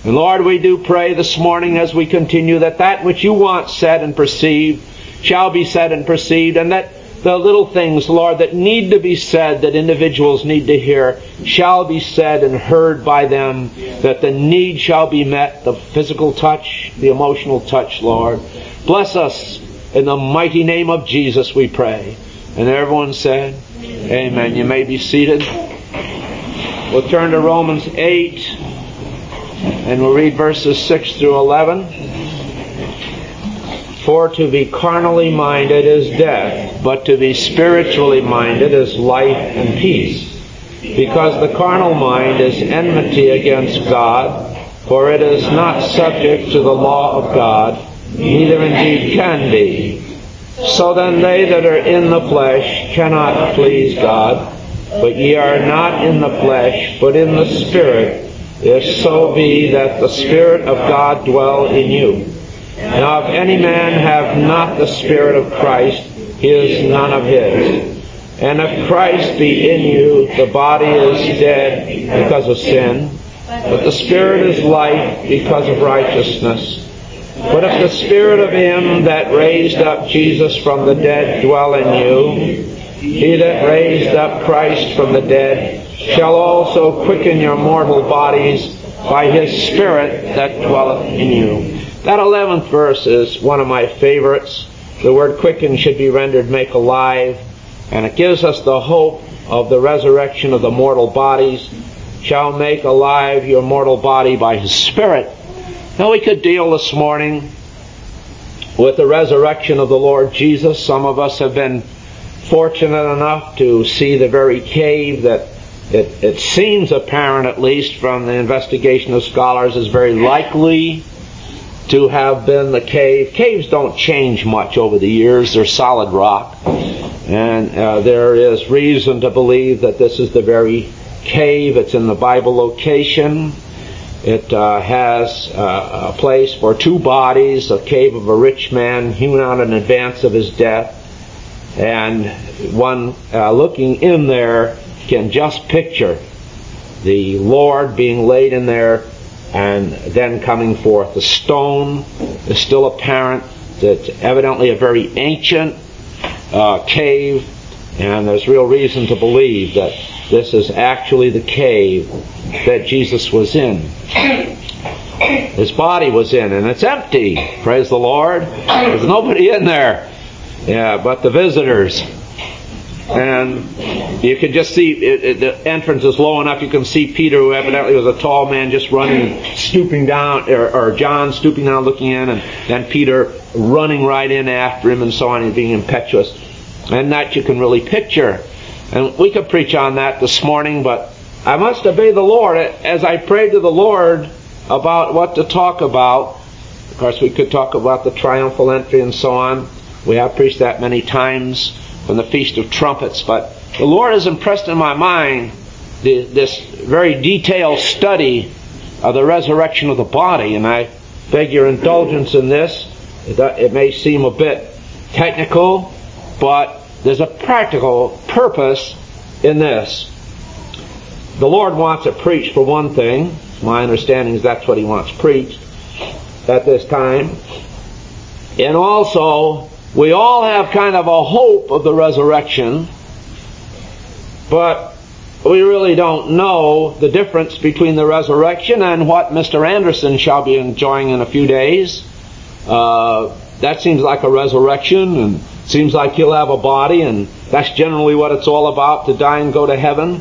And Lord, we do pray this morning as we continue that which you want said and perceived shall be said and perceived, and that the little things, Lord, that need to be said, that individuals need to hear, shall be said and heard by them, that the need shall be met, the physical touch, the emotional touch, Lord. Bless us in the mighty name of Jesus, we pray. And everyone said, Amen. You may be seated. We'll turn to Romans 8, and we'll read verses 6 through 11. For to be carnally minded is death, but to be spiritually minded is life and peace. Because the carnal mind is enmity against God, for it is not subject to the law of God, neither indeed can be. So then they that are in the flesh cannot please God, but ye are not in the flesh, but in the Spirit, if so be that the Spirit of God dwell in you. Now if any man have not the Spirit of Christ, he is none of his. And if Christ be in you, the body is dead because of sin, but the Spirit is life because of righteousness. But if the Spirit of him that raised up Jesus from the dead dwell in you, he that raised up Christ from the dead shall also quicken your mortal bodies by his Spirit that dwelleth in you. That 11th verse is one of my favorites. The word quicken should be rendered make alive, and it gives us the hope of the resurrection of the mortal bodies. Shall make alive your mortal body by his Spirit. Now we could deal this morning with the resurrection of the Lord Jesus. Some of us have been fortunate enough to see the very cave that it seems apparent, at least from the investigation of scholars, is very likely to have been the cave. Caves don't change much over the years. They're solid rock. And there is reason to believe that this is the very cave. It's in the Bible location. It has a place for two bodies, a cave of a rich man hewn out in advance of his death. And one looking in there can just picture the Lord being laid in there and then coming forth. The stone is still apparent. It's evidently a very ancient cave, and there's real reason to believe that this is actually the cave that Jesus was in. His body was in, and it's empty. Praise the Lord. There's nobody in there. Yeah, but the visitors. And you can just see, the entrance is low enough, you can see Peter, who evidently was a tall man, just running, stooping down, or John stooping down, looking in, and then Peter running right in after him, and so on, and being impetuous. And that you can really picture. And we could preach on that this morning, but I must obey the Lord. As I prayed to the Lord about what to talk about, of course we could talk about the triumphal entry and so on. We have preached that many times from the Feast of Trumpets, but the Lord has impressed in my mind this very detailed study of the resurrection of the body, and I beg your indulgence in this. It may seem a bit technical, but there's a practical purpose in this. The Lord wants it preached, for one thing. My understanding is that's what He wants preached at this time. And also, we all have kind of a hope of the resurrection, but we really don't know the difference between the resurrection and what Mr. Anderson shall be enjoying in a few days. That seems like a resurrection, and seems like he'll have a body, and that's generally what it's all about, to die and go to heaven.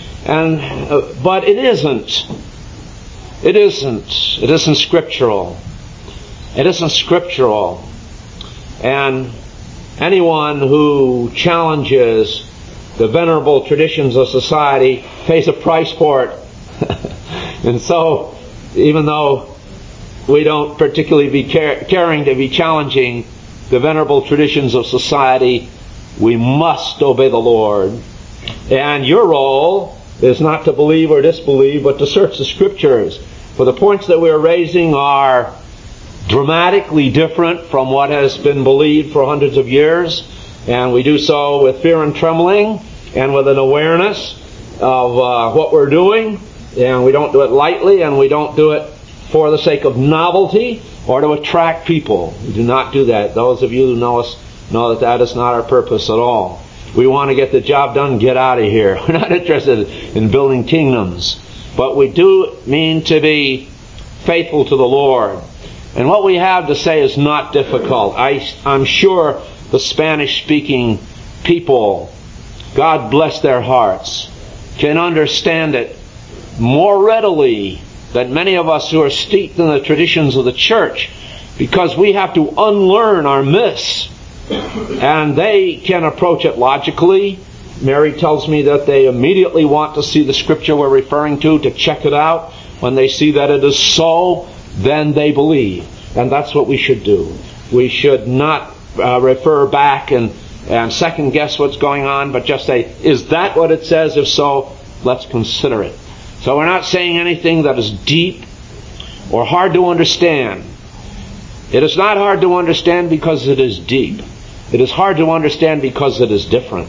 But it isn't. It isn't scriptural. It isn't scriptural. And anyone who challenges the venerable traditions of society pays a price for it. And so, even though we don't particularly be caring to be challenging the venerable traditions of society, we must obey the Lord. And your role is not to believe or disbelieve, but to search the Scriptures. For the points that we are raising are dramatically different from what has been believed for hundreds of years, and we do so with fear and trembling and with an awareness of what we're doing, and we don't do it lightly, and we don't do it for the sake of novelty or to attract people. We do not do that. Those of you who know us know that that is not our purpose at all. We want to get the job done, get out of here. We're not interested in building kingdoms. But we do mean to be faithful to the Lord. And what we have to say is not difficult. I'm sure the Spanish-speaking people, God bless their hearts, can understand it more readily than many of us who are steeped in the traditions of the church, because we have to unlearn our myths. And they can approach it logically. Mary tells me that they immediately want to see the scripture we're referring to check it out. When they see that it is so, then they believe. And that's what we should do. We should not refer back and second guess what's going on, but just say, is that what it says? If so, let's consider it. So we're not saying anything that is deep or hard to understand. It is not hard to understand because it is deep. It is hard to understand because it is different.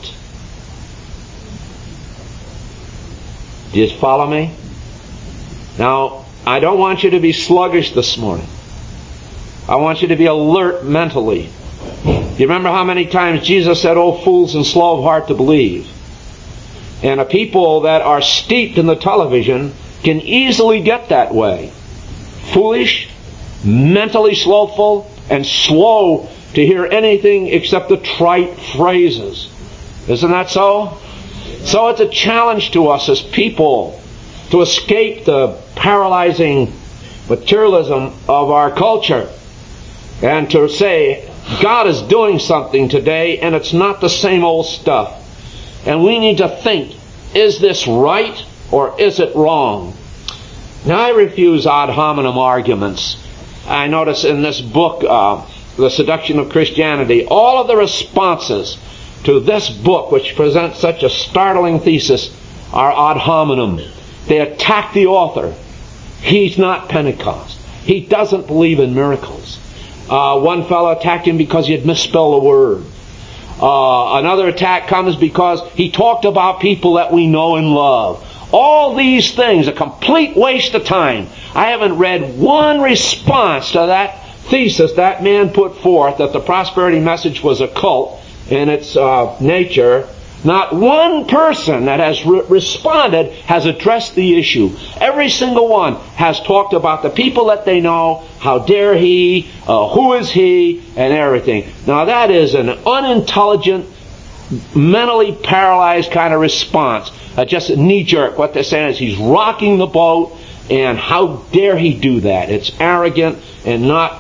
Do you follow me? Now, I don't want you to be sluggish this morning. I want you to be alert mentally. You remember how many times Jesus said, "Oh, fools and slow of heart to believe." And a people that are steeped in the television can easily get that way. Foolish, mentally slowful, and slow to hear anything except the trite phrases. Isn't that so? So it's a challenge to us as people to escape the paralyzing materialism of our culture and to say, God is doing something today and it's not the same old stuff. And we need to think, is this right or is it wrong? Now, I refuse ad hominem arguments. I notice in this book, The Seduction of Christianity, all of the responses to this book, which presents such a startling thesis, are ad hominem. They attack the author. He's not Pentecost. He doesn't believe in miracles. One fellow attacked him because he had misspelled a word. Another attack comes because he talked about people that we know and love. All these things, a complete waste of time. I haven't read one response to that thesis that man put forth, that the prosperity message was a cult in its nature. Not one person that has responded has addressed the issue. Every single one has talked about the people that they know, how dare he, who is he, and everything. Now that is an unintelligent, mentally paralyzed kind of response. Just a knee-jerk. What they're saying is he's rocking the boat, and how dare he do that? It's arrogant and not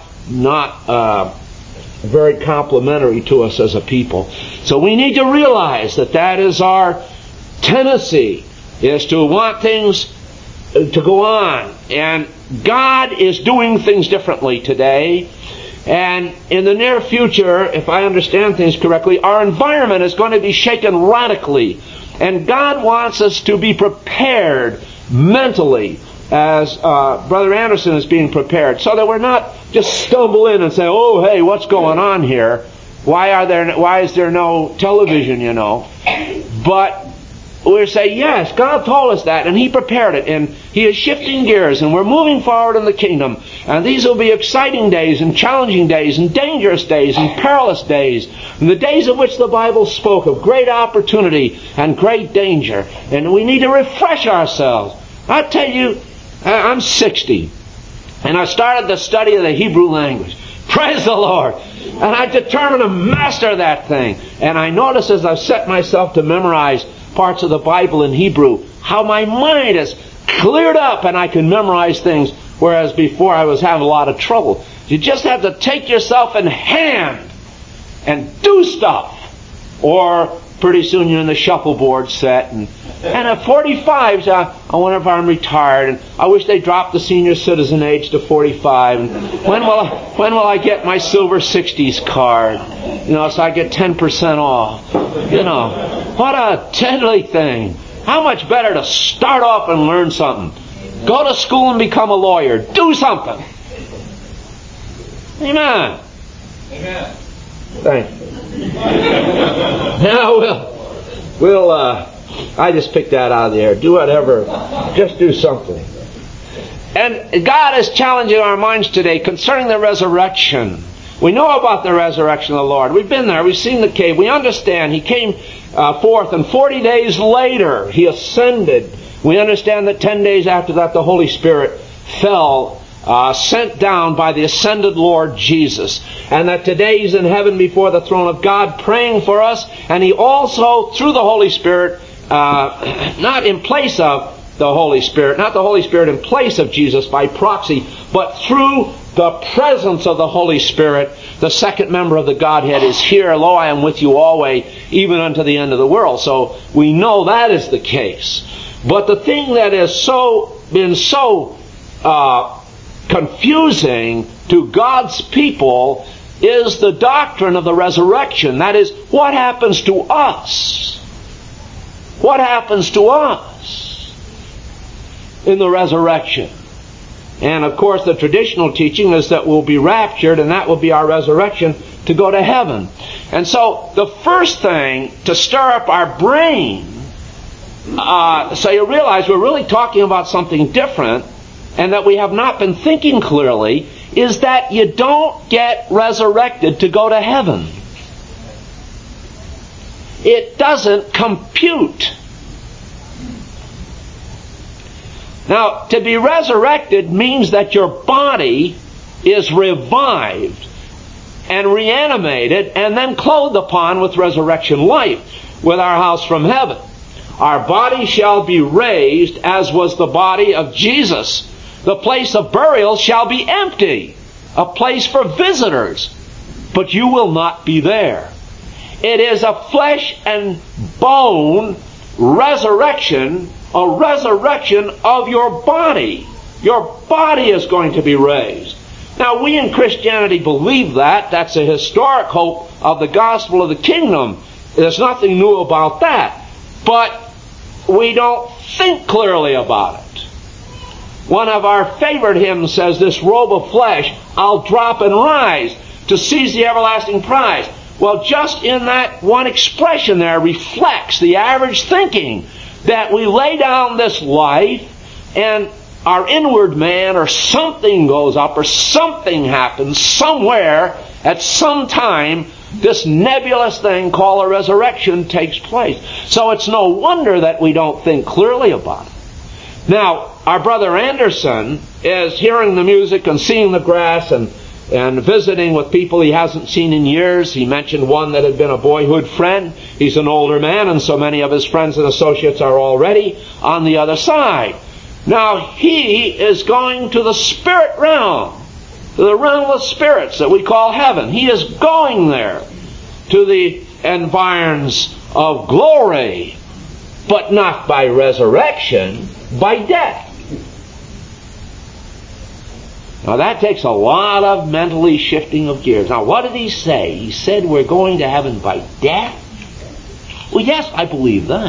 very complimentary to us as a people. So we need to realize that that is our tendency, is to want things to go on. And God is doing things differently today. And in the near future, if I understand things correctly, our environment is going to be shaken radically. And God wants us to be prepared mentally, as Brother Anderson is being prepared, so that we're not just stumble in and say, "Oh, hey, what's going on here? Why is there no television, you know?" But we'll say, yes, God told us that, and He prepared it, and He is shifting gears, and we're moving forward in the kingdom. And these will be exciting days, and challenging days, and dangerous days, and perilous days, and the days of which the Bible spoke of great opportunity and great danger. And we need to refresh ourselves. I tell you, I'm 60, and I started the study of the Hebrew language. Praise the Lord. And I determined to master that thing. And I notice as I've set myself to memorize parts of the Bible in Hebrew, how my mind is cleared up and I can memorize things, whereas before I was having a lot of trouble. You just have to take yourself in hand and do stuff, or pretty soon you're in the shuffleboard set. And at 45, I wonder if I'm retired. And I wish they dropped the senior citizen age to 45. And when will I get my silver 60s card? You know, so I get 10% off. You know, what a deadly thing. How much better to start off and learn something. Go to school and become a lawyer. Do something. Amen. Amen. Thank you. Now I just picked that out of the air. Do whatever. Just do something. And God is challenging our minds today concerning the resurrection. We know about the resurrection of the Lord. We've been there. We've seen the cave. We understand He came forth, and 40 days later He ascended. We understand that 10 days after that the Holy Spirit fell, sent down by the ascended Lord Jesus. And that today He's in heaven before the throne of God praying for us. And He also, through the Holy Spirit, not in place of the Holy Spirit, not the Holy Spirit in place of Jesus by proxy, but through the presence of the Holy Spirit, the second member of the Godhead is here. Lo, I am with you always, even unto the end of the world. So we know that is the case. But the thing that has been so confusing to God's people is the doctrine of the resurrection. That is, what happens to us? What happens to us in the resurrection? And of course the traditional teaching is that we'll be raptured, and that will be our resurrection to go to heaven. And so the first thing to stir up our brain, so you realize we're really talking about something different, and that we have not been thinking clearly, is that you don't get resurrected to go to heaven. It doesn't compute. Now, to be resurrected means that your body is revived and reanimated and then clothed upon with resurrection life with our house from heaven. Our body shall be raised as was the body of Jesus. The place of burial shall be empty, a place for visitors, but you will not be there. It is a flesh and bone resurrection, a resurrection of your body. Your body is going to be raised. Now, we in Christianity believe that. That's a historic hope of the gospel of the kingdom. There's nothing new about that. But we don't think clearly about it. One of our favorite hymns says, "This robe of flesh I'll drop and rise to seize the everlasting prize." Well, just in that one expression there reflects the average thinking that we lay down this life and our inward man or something goes up or something happens somewhere at some time. This nebulous thing called a resurrection takes place. So it's no wonder that we don't think clearly about it. Now, our brother Anderson is hearing the music and seeing the grass and visiting with people he hasn't seen in years. He mentioned one that had been a boyhood friend. He's an older man, and so many of his friends and associates are already on the other side. Now, he is going to the spirit realm, to the realm of spirits that we call heaven. He is going there to the environs of glory, but not by resurrection, by death. Now that takes a lot of mentally shifting of gears. Now what did he say? He said we're going to heaven by death? Well, yes, I believe that.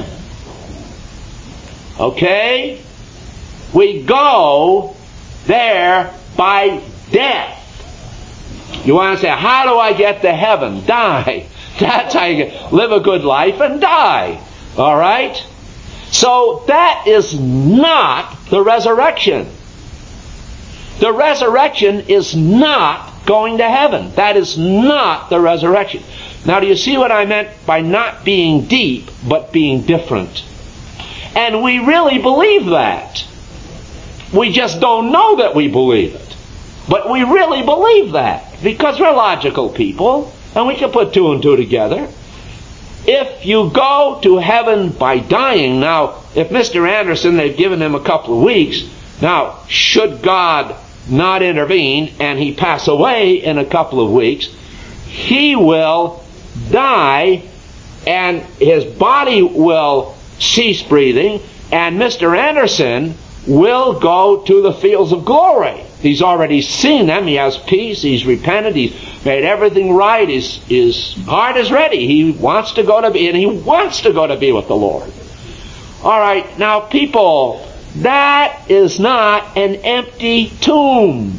Okay? We go there by death. You want to say, how do I get to heaven? Die. That's how you live a good life and die. All right? So that is not the resurrection. The resurrection is not going to heaven. That is not the resurrection. Now, do you see what I meant by not being deep, but being different? And we really believe that. We just don't know that we believe it. But we really believe that, because we're logical people, and we can put two and two together. If you go to heaven by dying, now, if Mr. Anderson, they've given him a couple of weeks, now, should God not intervene and he pass away in a couple of weeks, he will die and his body will cease breathing, and Mr. Anderson will go to the fields of glory. He's already seen them. He has peace. He's repented. He's made everything right. His heart is ready. He wants to go to be, and he wants to go to be with the Lord. All right, now people, that is not an empty tomb.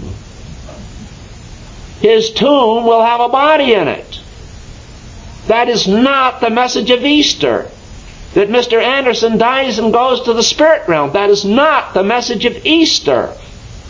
His tomb will have a body in it. That is not the message of Easter. That Mr. Anderson dies and goes to the spirit realm. That is not the message of Easter.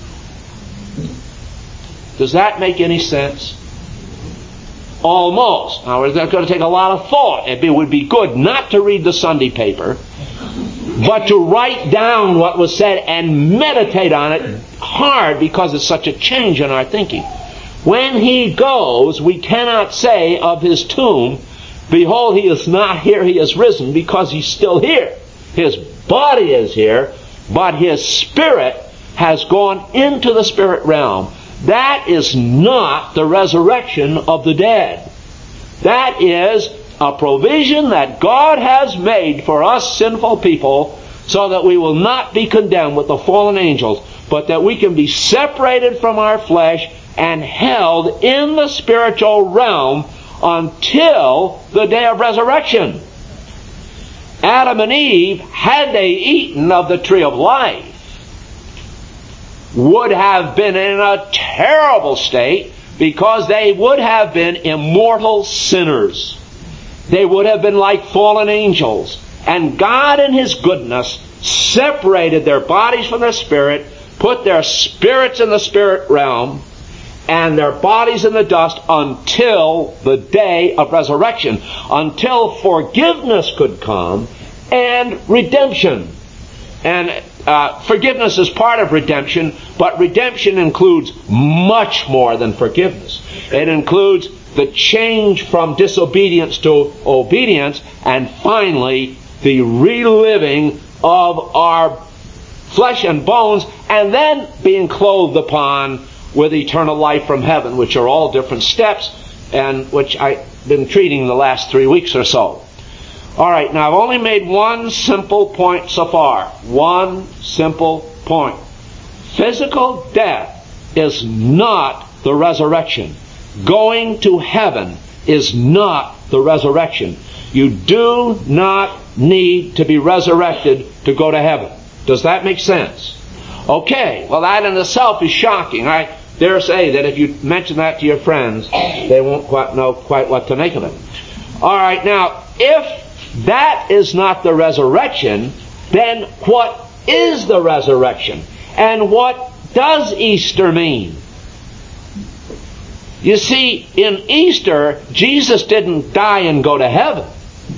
Does that make any sense? Almost. Now, it's going to take a lot of thought. It would be good not to read the Sunday paper, but to write down what was said and meditate on it hard, because it's such a change in our thinking. When he goes, we cannot say of his tomb, behold, he is not here, he is risen, because he's still here. His body is here, but his spirit has gone into the spirit realm. That is not the resurrection of the dead. That is a provision that God has made for us sinful people, so that we will not be condemned with the fallen angels, but that we can be separated from our flesh and held in the spiritual realm until the day of resurrection. Adam and Eve, had they eaten of the tree of life, would have been in a terrible state, because they would have been immortal sinners. They would have been like fallen angels. And God in His goodness separated their bodies from their spirit, put their spirits in the spirit realm, and their bodies in the dust until the day of resurrection, until forgiveness could come and redemption. And forgiveness is part of redemption, but redemption includes much more than forgiveness. It includes the change from disobedience to obedience, and finally the reliving of our flesh and bones, and then being clothed upon with eternal life from heaven, which are all different steps, and which I've been treating the last 3 weeks or so. All right, now I've only made one simple point so far. One simple point. Physical death is not the resurrection. Going to heaven is not the resurrection. You do not need to be resurrected to go to heaven. Does that make sense? Okay, well, that in itself is shocking. I dare say that if you mention that to your friends, they won't quite know what to make of it. All right, now, if that is not the resurrection, then what is the resurrection? And what does Easter mean? You see, in Easter, Jesus didn't die and go to heaven.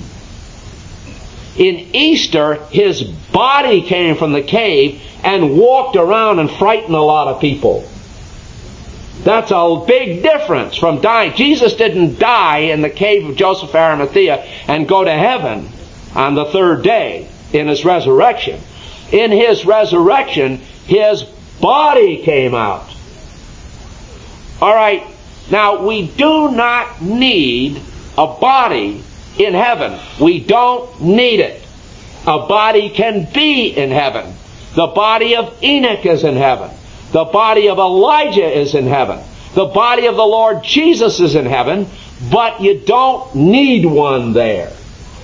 In Easter, His body came from the cave and walked around and frightened a lot of people. That's a big difference from dying. Jesus didn't die in the cave of Joseph Arimathea and go to heaven on the third day in His resurrection. In His resurrection, His body came out. All right, now we do not need a body in heaven. We don't need it. A body can be in heaven. The body of Enoch is in heaven. The body of Elijah is in heaven. The body of the Lord Jesus is in heaven, but you don't need one there.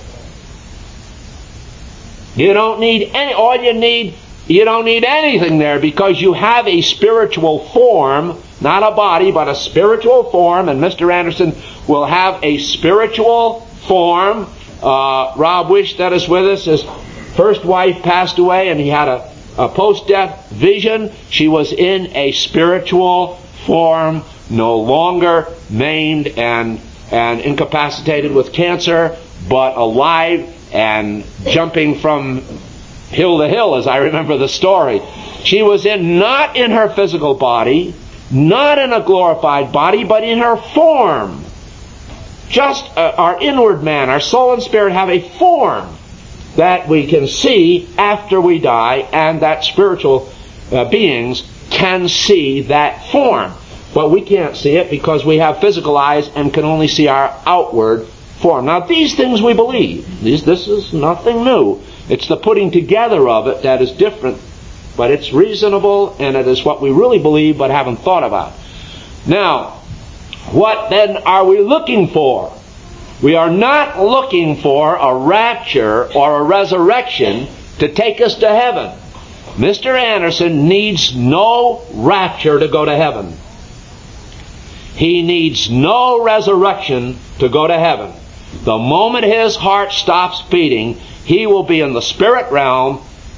You don't need any, you don't need anything there, because you have a spiritual form, not a body, but a spiritual form, and Mr. Anderson will have a spiritual form. Rob Wish, that is with us, his first wife passed away, and he had a post-death vision. She was in a spiritual form, no longer maimed and incapacitated with cancer, but alive and jumping from hill to hill, as I remember the story. She was not in her physical body, not in a glorified body, but in her form. Just our inward man, our soul and spirit have a form that we can see after we die, and that spiritual beings can see that form. But we can't see it because we have physical eyes and can only see our outward form. Now, these things we believe. This is nothing new. It's the putting together of it that is different, but it's reasonable, and it is what we really believe but haven't thought about. Now, what then are we looking for? We are not looking for a rapture or a resurrection to take us to heaven. Mr. Anderson needs no rapture to go to heaven. He needs no resurrection to go to heaven. The moment his heart stops beating, he will be in the spirit realm,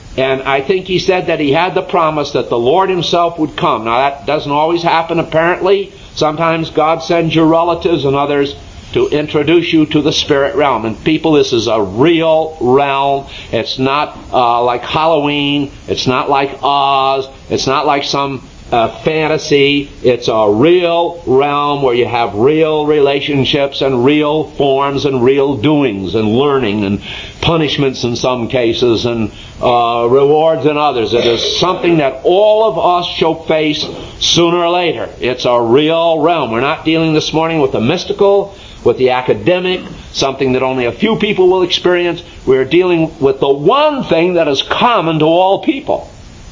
And I think he said that he had the promise that the Lord himself would come. Now that doesn't always happen apparently. Sometimes God sends your relatives and others to introduce you to the spirit realm. And people, this is a real realm. It's not like Halloween. It's not like Oz. It's not like some fantasy. It's a real realm where you have real relationships and real forms and real doings and learning and punishments in some cases and rewards in others. It is something that all of us shall face sooner or later. It's a real realm. We're not dealing this morning with the mystical, with the academic, something that only a few people will experience. We're dealing with the one thing that is common to all people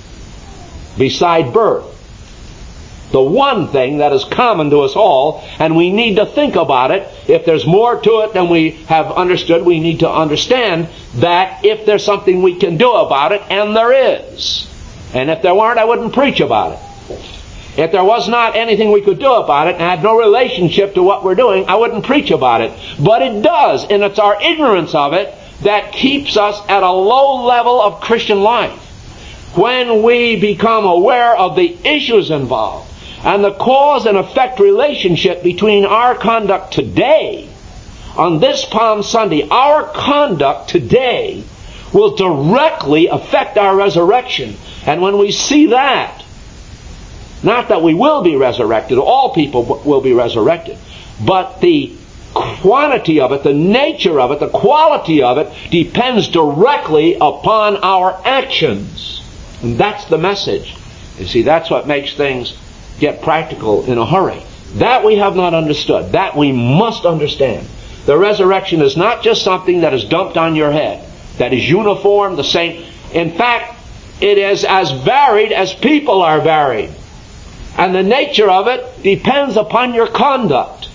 beside birth. The one thing that is common to us all, and we need to think about it. If there's more to it than we have understood, we need to understand that if there's something we can do about it, and there is. And if there weren't, I wouldn't preach about it. If there was not anything we could do about it and had no relationship to what we're doing, I wouldn't preach about it. But it does, and it's our ignorance of it that keeps us at a low level of Christian life. When we become aware of the issues involved and the cause and effect relationship between our conduct today, on this Palm Sunday, our conduct today will directly affect our resurrection. And when we see that, not that we will be resurrected, all people will be resurrected, but the quantity of it, the nature of it, the quality of it depends directly upon our actions. And that's the message. You see, that's what makes things get practical in a hurry. That we have not understood. That we must understand. The resurrection is not just something that is dumped on your head, that is uniform, the same. In fact, it is as varied as people are varied. And the nature of it depends upon your conduct.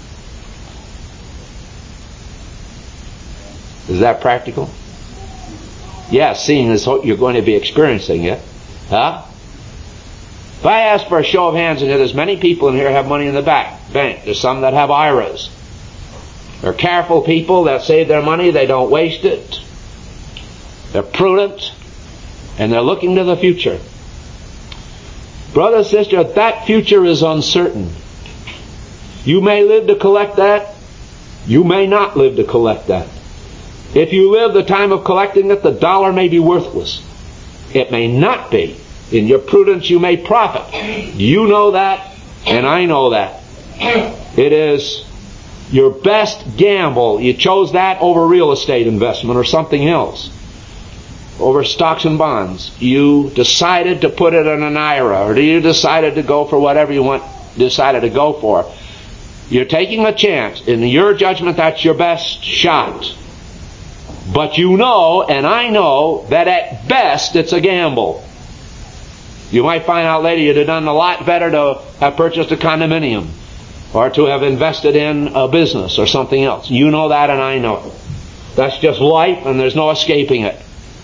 Is that practical? Yes, seeing as you're going to be experiencing it. Huh? If I ask for a show of hands in here, there's many people in here have money in the bank. There's some that have IRAs. They're careful people that save their money. They don't waste it. They're prudent. And they're looking to the future. Brother, sister, that future is uncertain. You may live to collect that. You may not live to collect that. If you live the time of collecting it, the dollar may be worthless. It may not be. In your prudence you may profit. You know that, and I know that. It is your best gamble. You chose that over real estate investment or something else. Over stocks and bonds. You decided to put it in an IRA, or you decided to go for whatever you decided to go for. You're taking a chance. In your judgment, that's your best shot. But you know, and I know, that at best it's a gamble. You might find out later you'd have done a lot better to have purchased a condominium or to have invested in a business or something else. You know that and I know it. That's just life and there's no escaping it.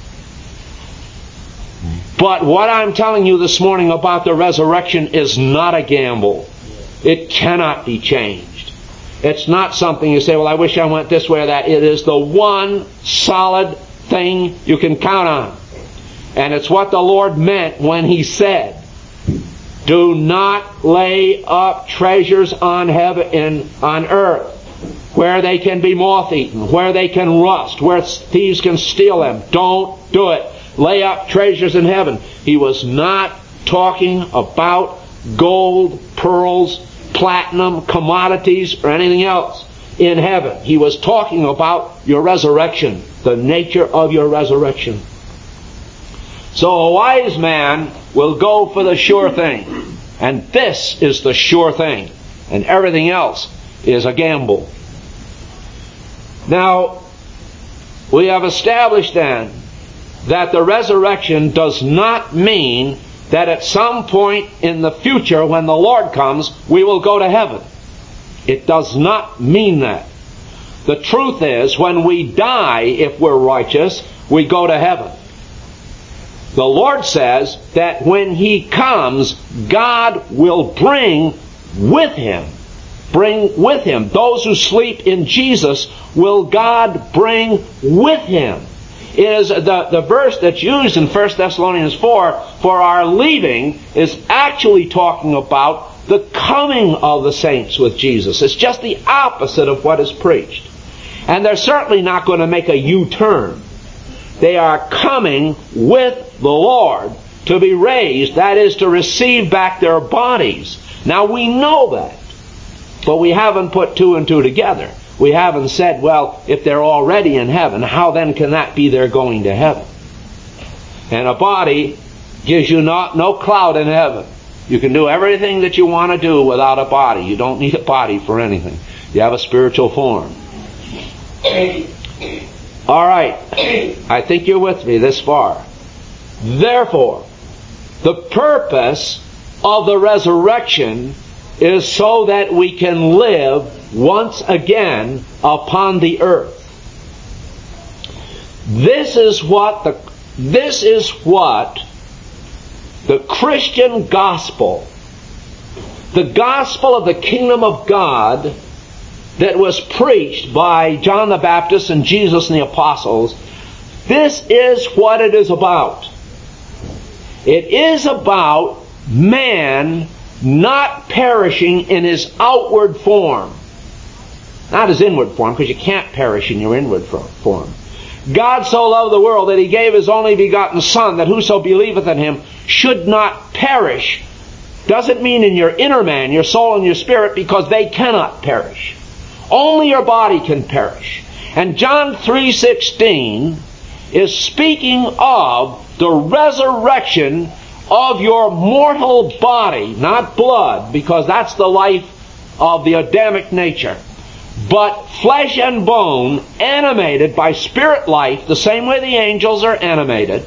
But what I'm telling you this morning about the resurrection is not a gamble. It cannot be changed. It's not something you say, well, I wish I went this way or that. It is the one solid thing you can count on. And it's what the Lord meant when He said, do not lay up treasures on earth, where they can be moth-eaten, where they can rust, where thieves can steal them. Don't do it. Lay up treasures in heaven. He was not talking about gold, pearls, platinum, commodities, or anything else in heaven. He was talking about your resurrection, the nature of your resurrection. So a wise man will go for the sure thing. And this is the sure thing. And everything else is a gamble. Now, we have established then that the resurrection does not mean that at some point in the future when the Lord comes, we will go to heaven. It does not mean that. The truth is, when we die, if we're righteous, we go to heaven. The Lord says that when He comes, God will bring with Him. Bring with Him. Those who sleep in Jesus will God bring with Him. is the verse that's used in 1 Thessalonians 4 for our leaving is actually talking about the coming of the saints with Jesus. It's just the opposite of what is preached. And they're certainly not going to make a U-turn. They are coming with the Lord to be raised, that is, to receive back their bodies. Now we know that, but we haven't put two and two together. We haven't said, well, if they're already in heaven, how then can that be they're going to heaven? And a body gives you no clout in heaven. You can do everything that you want to do without a body. You don't need a body for anything. You have a spiritual form. All right. I think you're with me this far. Therefore, the purpose of the resurrection is so that we can live once again upon the earth. This is what the Christian gospel, the gospel of the kingdom of God that was preached by John the Baptist and Jesus and the apostles, this is what it is about. It is about man not perishing in his outward form. Not his inward form, because you can't perish in your inward form. God so loved the world that He gave His only begotten Son, that whoso believeth in Him should not perish. Doesn't mean in your inner man, your soul and your spirit, because they cannot perish. Only your body can perish. And John 3:16 is speaking of the resurrection of your mortal body, not blood, because that's the life of the Adamic nature, but flesh and bone, animated by spirit life, the same way the angels are animated,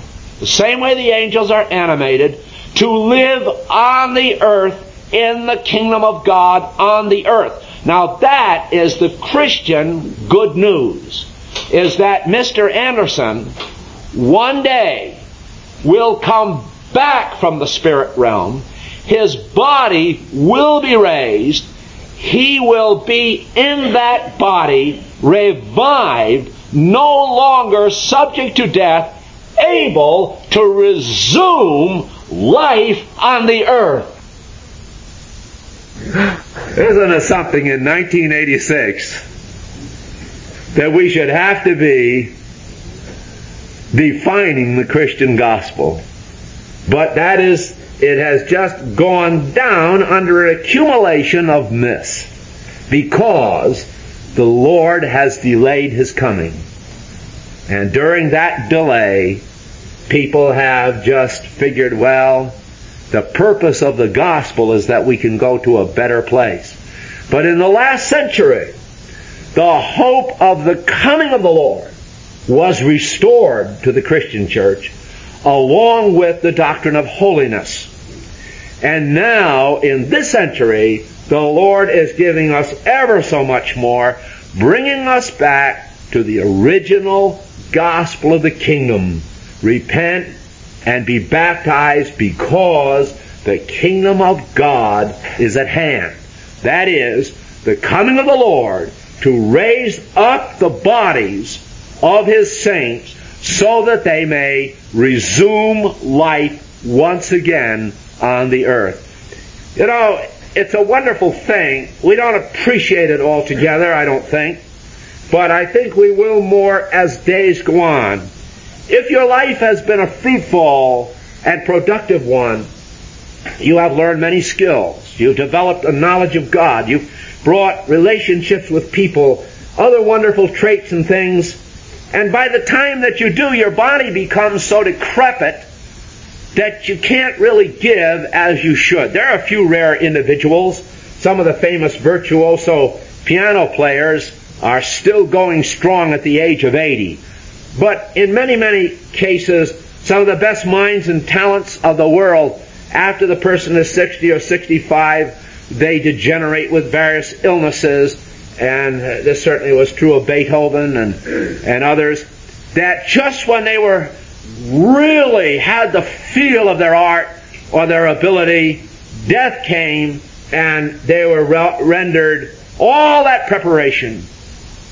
to live on the earth in the kingdom of God on the earth. Now that is the Christian good news, is that Mr. Anderson one day will come back from the spirit realm. His body will be raised. He will be in that body, revived, no longer subject to death, able to resume life on the earth. Isn't it something in 1986 that we should have to be defining the Christian gospel? But that is, it has just gone down under an accumulation of myths, because the Lord has delayed His coming. And during that delay, people have just figured, well, the purpose of the gospel is that we can go to a better place. But in the last century, the hope of the coming of the Lord was restored to the Christian church, along with the doctrine of holiness. And now, in this century, the Lord is giving us ever so much more, bringing us back to the original gospel of the kingdom. Repent and be baptized, because the kingdom of God is at hand. That is, the coming of the Lord to raise up the bodies of His saints so that they may resume life once again on the earth. You know, it's a wonderful thing. We don't appreciate it altogether, I don't think. But I think we will more as days go on. If your life has been a fruitful and productive one, you have learned many skills. You've developed a knowledge of God. You've brought relationships with people, other wonderful traits and things. And by the time that you do, your body becomes so decrepit that you can't really give as you should. There are a few rare individuals. Some of the famous virtuoso piano players are still going strong at the age of 80. But in many, many cases, some of the best minds and talents of the world, after the person is 60 or 65, they degenerate with various illnesses. And this certainly was true of Beethoven and others, that just when they were really had the feel of their art or their ability, death came and they were rendered all that preparation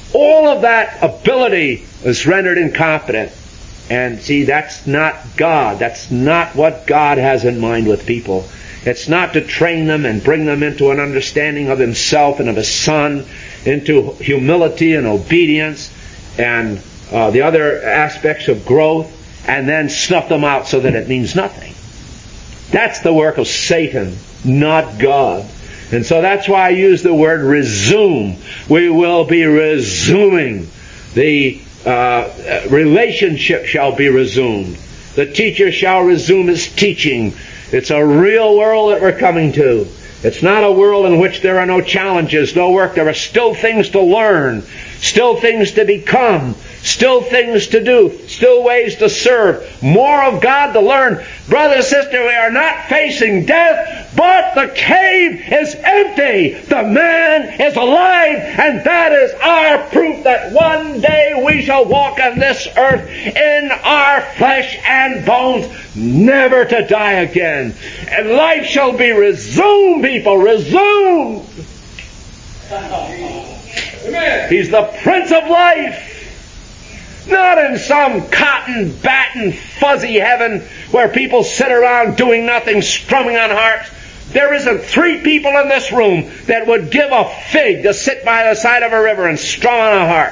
All of that ability is rendered incompetent. And see, that's not God. That's not what God has in mind with people. It's not to train them and bring them into an understanding of Himself and of His Son, into humility and obedience and the other aspects of growth, and then snuff them out so that it means nothing. That's the work of Satan, not God. And so that's why I use the word resume. We will be resuming. The relationship shall be resumed. The teacher shall resume his teaching. It's a real world that we're coming to. It's not a world in which there are no challenges, no work. There are still things to learn, still things to become, still things to do, still ways to serve, more of God to learn. Brother and sister, we are not facing death, but the cave is empty. The man is alive, and that is our proof that one day we shall walk on this earth in our flesh and bones, never to die again. And life shall be resumed, people, resumed. He's the Prince of Life. Not in some cotton, batten, fuzzy heaven where people sit around doing nothing, strumming on harps. There isn't 3 people in this room that would give a fig to sit by the side of a river and strum on a harp.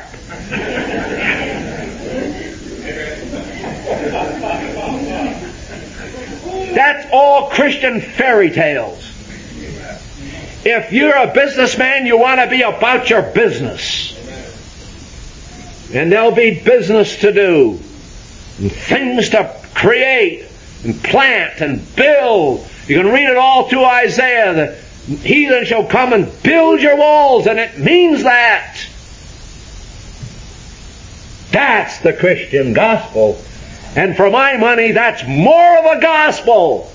That's all Christian fairy tales. If you're a businessman, you want to be about your business. And there'll be business to do, and things to create, and plant, and build. You can read it all through Isaiah. The heathen shall come and build your walls, and it means that. That's the Christian gospel. And for my money, that's more of a gospel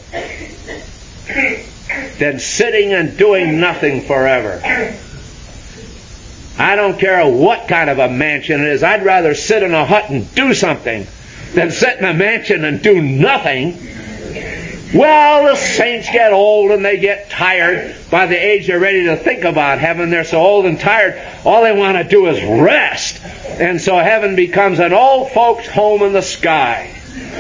than sitting and doing nothing forever. I don't care what kind of a mansion it is. I'd rather sit in a hut and do something than sit in a mansion and do nothing. Well, the saints get old and they get tired. By the age they're ready to think about heaven, they're so old and tired, all they want to do is rest. And so heaven becomes an old folks' home in the sky.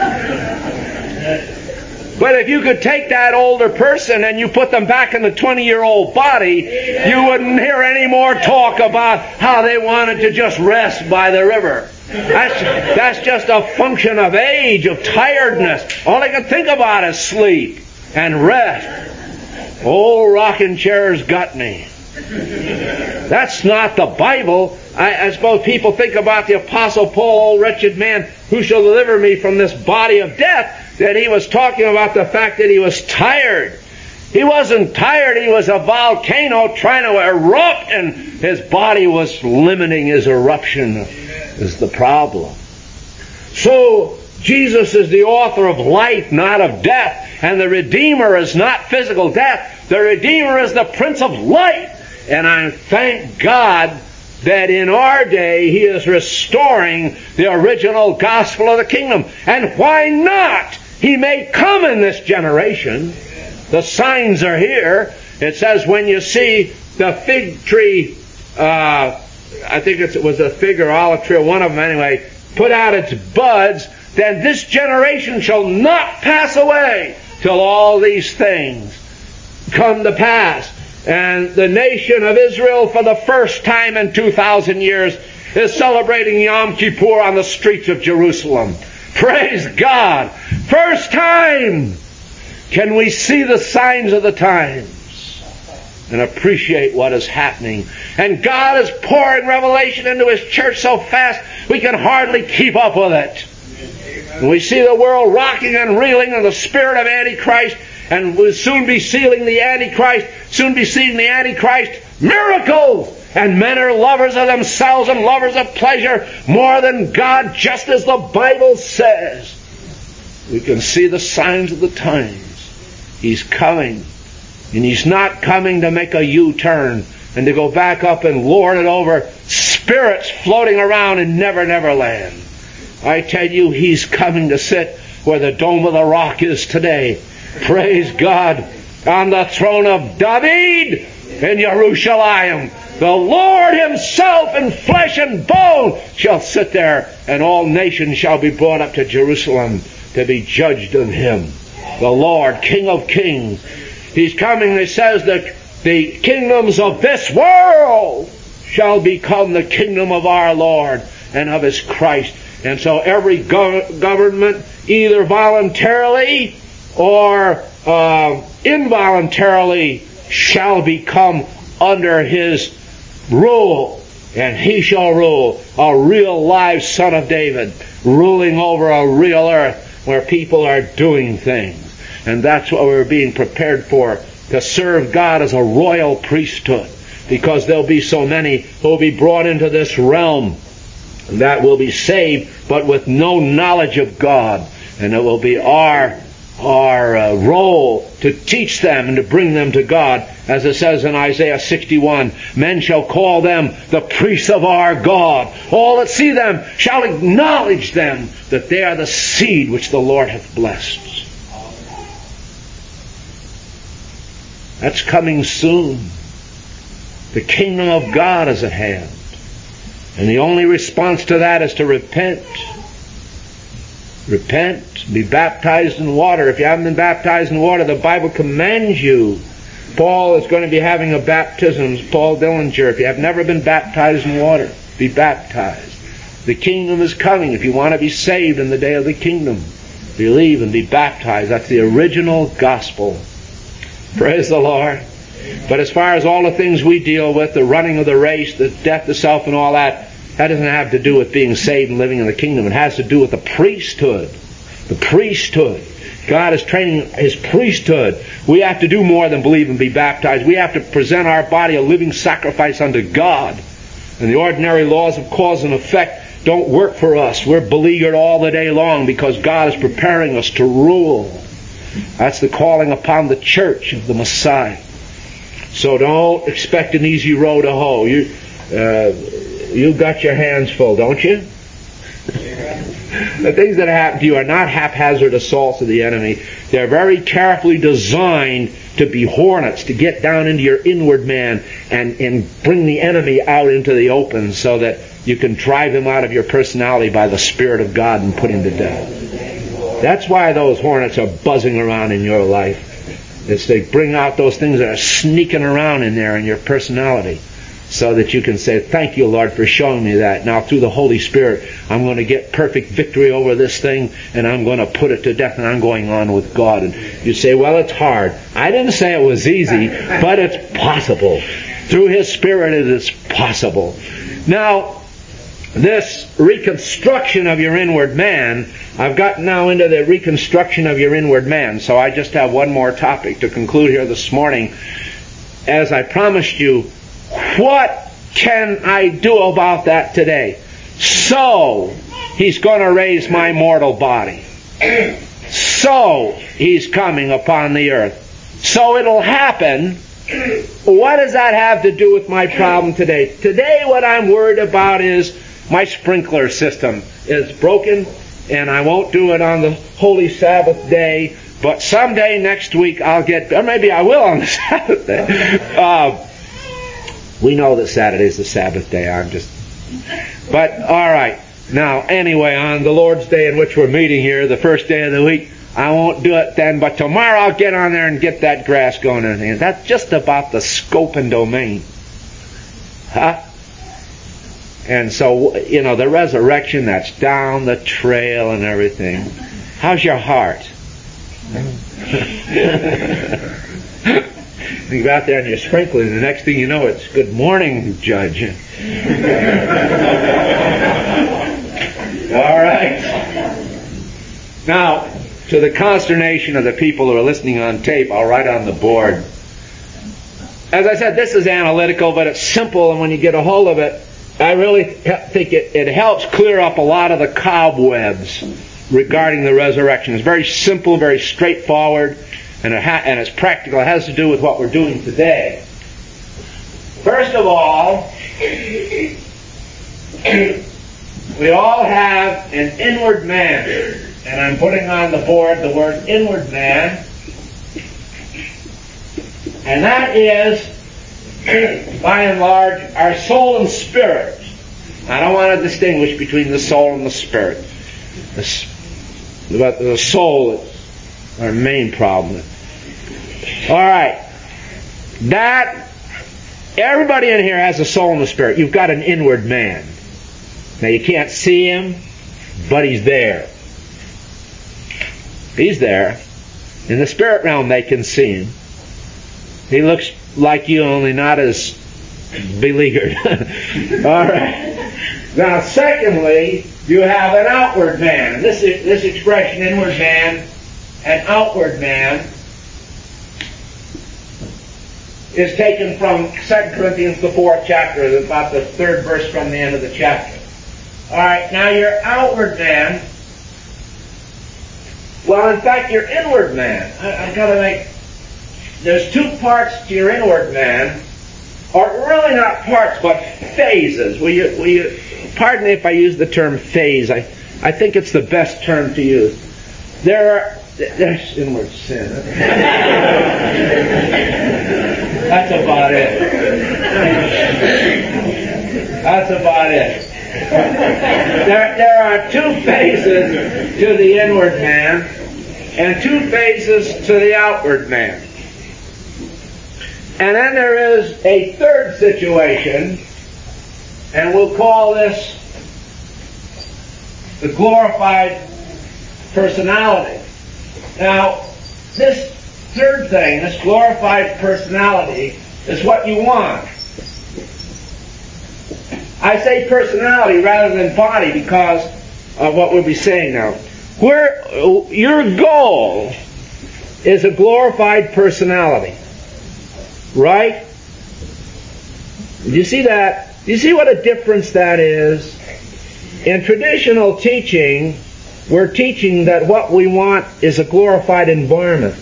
But if you could take that older person and you put them back in the 20-year-old body, you wouldn't hear any more talk about how they wanted to just rest by the river. That's just a function of age, of tiredness. All they can think about is sleep and rest. Old rocking chair's got me. That's not the Bible. I suppose people think about the Apostle Paul, oh wretched man, who shall deliver me from this body of death? That he was talking about the fact that he was tired. He wasn't tired. He was a volcano trying to erupt, and his body was limiting his eruption is the problem. So Jesus is the author of life, not of death. And the Redeemer is not physical death. The Redeemer is the Prince of Life. And I thank God that in our day He is restoring the original gospel of the kingdom. And why not? He may come in this generation. The signs are here. It says when you see the fig tree, I think it was a fig or olive tree, or one of them anyway, put out its buds, then this generation shall not pass away till all these things come to pass. And the nation of Israel, for the first time in 2,000 years, is celebrating Yom Kippur on the streets of Jerusalem. Praise God! First time can we see the signs of the times and appreciate what is happening. And God is pouring revelation into His church so fast we can hardly keep up with it. And we see the world rocking and reeling in the spirit of Antichrist, and we'll soon be seeing the Antichrist miracles. And men are lovers of themselves and lovers of pleasure more than God, just as the Bible says. We can see the signs of the times. He's coming. And He's not coming to make a U-turn and to go back up and lord it over spirits floating around in Never Never Land. I tell you, He's coming to sit where the Dome of the Rock is today. Praise God. On the throne of David in Jerusalem. The Lord himself in flesh and bone shall sit there, and all nations shall be brought up to Jerusalem to be judged of him. The Lord, King of kings. He's coming, it says that the kingdoms of this world shall become the kingdom of our Lord and of his Christ. And so every government, either voluntarily or involuntarily, shall become under his rule. And he shall rule, a real live son of David, ruling over a real earth where people are doing things. And that's what we're being prepared for, to serve God as a royal priesthood. Because there'll be so many who will be brought into this realm that will be saved, but with no knowledge of God. And it will be our role to teach them and to bring them to God. As it says in Isaiah 61, men shall call them the priests of our God. All that see them shall acknowledge them, that they are the seed which the Lord hath blessed. That's coming soon. The kingdom of God is at hand. And the only response to that is to repent. Repent, be baptized in water. If you haven't been baptized in water, the Bible commands you. Paul is going to be having a baptism, Paul Dillinger. If you have never been baptized in water, be baptized. The kingdom is coming. If you want to be saved in the day of the kingdom, believe and be baptized. That's the original gospel. Praise the Lord. But as far as all the things we deal with, the running of the race, the death to self and all that, that doesn't have to do with being saved and living in the kingdom. It has to do with the priesthood. The priesthood. God is training his priesthood. We have to do more than believe and be baptized. We have to present our body a living sacrifice unto God. And the ordinary laws of cause and effect don't work for us. We're beleaguered all the day long because God is preparing us to rule. That's the calling upon the church of the Messiah. So don't expect an easy road to hoe. You've got your hands full, don't you? The things that happen to you are not haphazard assaults of the enemy. They're very carefully designed to be hornets, to get down into your inward man and bring the enemy out into the open so that you can drive him out of your personality by the Spirit of God and put him to death. That's why those hornets are buzzing around in your life. It's to bring out those things that are sneaking around in there in your personality, so that you can say, thank you, Lord, for showing me that. Now, through the Holy Spirit, I'm going to get perfect victory over this thing, and I'm going to put it to death, and I'm going on with God. And you say, well, it's hard. I didn't say it was easy, but it's possible. Through His Spirit, it is possible. Now, this reconstruction of your inward man, I've gotten now into the reconstruction of your inward man, so I just have one more topic to conclude here this morning. As I promised you, what can I do about that today? So, He's going to raise my mortal body. So, He's coming upon the earth. So it'll happen. What does that have to do with my problem today? Today what I'm worried about is my sprinkler system is broken, and I won't do it on the Holy Sabbath day, but someday next week I'll get, or maybe I will on the Sabbath day. We know that Saturday is the Sabbath day. But all right. Now, anyway, on the Lord's Day in which we're meeting here, the first day of the week, I won't do it then, but tomorrow I'll get on there and get that grass going. And that's just about the scope and domain. Huh? And so, the resurrection, that's down the trail and everything. How's your heart? You go out there and you're sprinkling, and the next thing you know, it's good morning, Judge. All right. Now, to the consternation of the people who are listening on tape, I'll write on the board. As I said, this is analytical, but it's simple, and when you get a hold of it, I really think it helps clear up a lot of the cobwebs regarding the resurrection. It's very simple, very straightforward, and it's practical. It has to do with what we're doing today. First of all, we all have an inward man. And I'm putting on the board the word inward man. And that is by and large, our soul and spirit. I don't want to distinguish between the soul and the spirit. But the soul is our main problem. All right. Everybody in here has a soul and a spirit. You've got an inward man. Now you can't see him, but he's there. He's there. In the spirit realm they can see him. He looks like you, only not as beleaguered. All right. Now secondly, you have an outward man. And this expression, inward man and outward man, is taken from 2 Corinthians, the 4th chapter, about the 3rd verse from the end of the chapter. All right, now your outward man, well, in fact, your inward man, I've got to make, there's two parts to your inward man, or really not parts, but phases. Will you pardon me if I use the term phase. I think it's the best term to use. There's inward sin. That's about it. That's about it. There are two phases to the inward man and two phases to the outward man. And then there is a third situation, and we'll call this the glorified personality. Now, this third thing, this glorified personality, is what you want. I say personality rather than body because of what we'll be saying now. Your goal is a glorified personality. Right? Do you see that? Do you see what a difference that is? In traditional teaching, we're teaching that what we want is a glorified environment.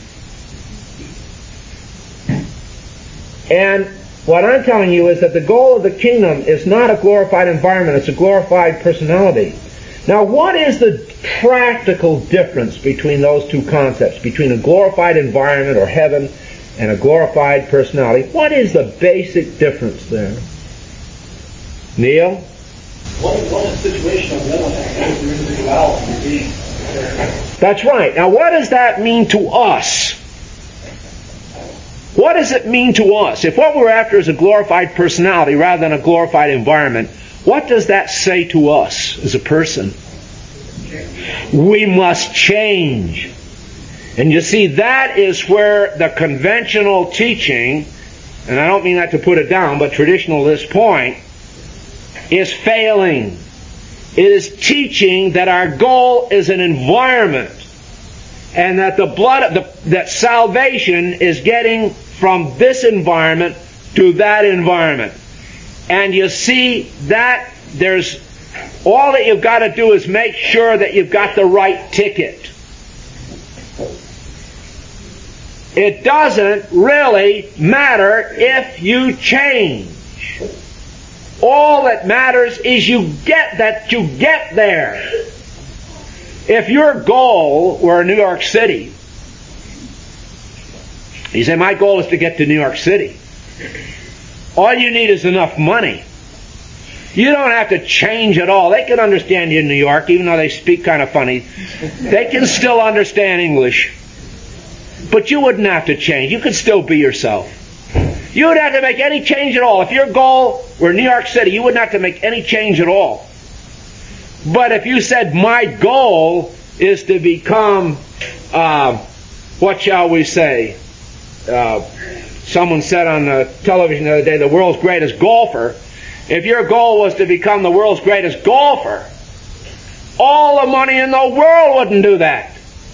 And what I'm telling you is that the goal of the kingdom is not a glorified environment, it's a glorified personality. Now, what is the practical difference between those two concepts, between a glorified environment or heaven and a glorified personality? What is the basic difference there? Neil? One is situational, the other one has your individuality, your being. That's right. Now what does that mean to us? What does it mean to us? If what we're after is a glorified personality rather than a glorified environment, what does that say to us as a person? We must change. And you see, that is where the conventional teaching, and I don't mean that to put it down, but traditional at this point, is failing. It is teaching that our goal is an environment, and that that salvation is getting from this environment to that environment. And you see that all that you've got to do is make sure that you've got the right ticket. It doesn't really matter if you change. All that matters is you get there. If your goal were New York City, you say, my goal is to get to New York City. All you need is enough money. You don't have to change at all. They can understand you in New York, even though they speak kind of funny. They can still understand English. But you wouldn't have to change. You could still be yourself. You wouldn't have to make any change at all. If your goal were New York City, you wouldn't have to make any change at all. But if you said, my goal is to become, what shall we say? Someone said on the television the other day, the world's greatest golfer. If your goal was to become the world's greatest golfer, all the money in the world wouldn't do that.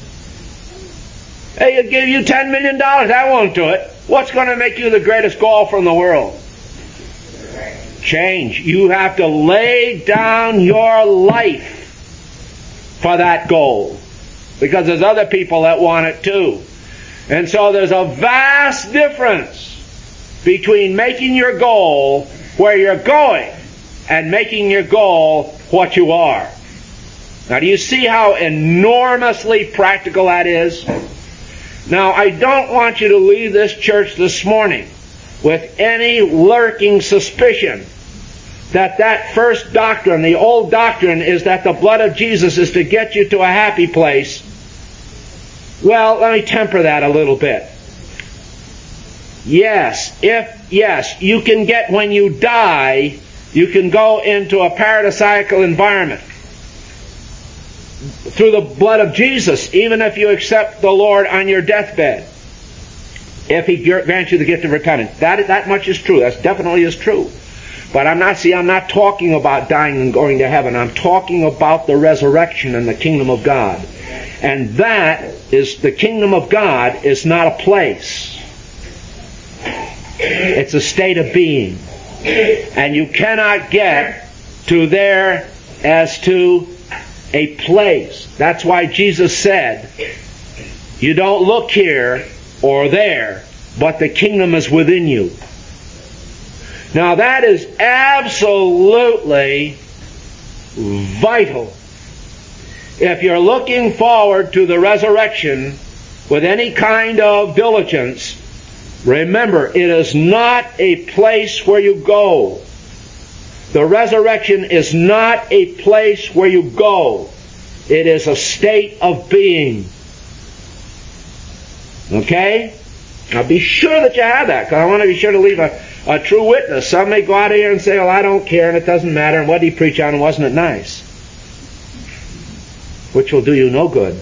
They could give you $10 million. That won't do it. What's going to make you the greatest golfer in the world? Change. You have to lay down your life for that goal. Because there's other people that want it too. And so there's a vast difference between making your goal where you're going and making your goal what you are. Now, do you see how enormously practical that is? Now, I don't want you to leave this church this morning with any lurking suspicion that first doctrine, the old doctrine, is that the blood of Jesus is to get you to a happy place, well, let me temper that a little bit. Yes, you can get, when you die, you can go into a paradisiacal environment through the blood of Jesus, even if you accept the Lord on your deathbed, if He grants you the gift of repentance. That much is true. That definitely is true. But I'm not talking about dying and going to heaven. I'm talking about the resurrection and the kingdom of God. And that is, the kingdom of God is not a place. It's a state of being. And you cannot get to there as to a place. That's why Jesus said, you don't look here or there, but the kingdom is within you. Now that is absolutely vital. If you're looking forward to the resurrection with any kind of diligence, remember, it is not a place where you go. The resurrection is not a place where you go. It is a state of being. Okay? Now be sure that you have that, because I want to be sure to leave a true witness. Some may go out of here and say, well, I don't care and it doesn't matter, and what did he preach on, and wasn't it nice? Which will do you no good.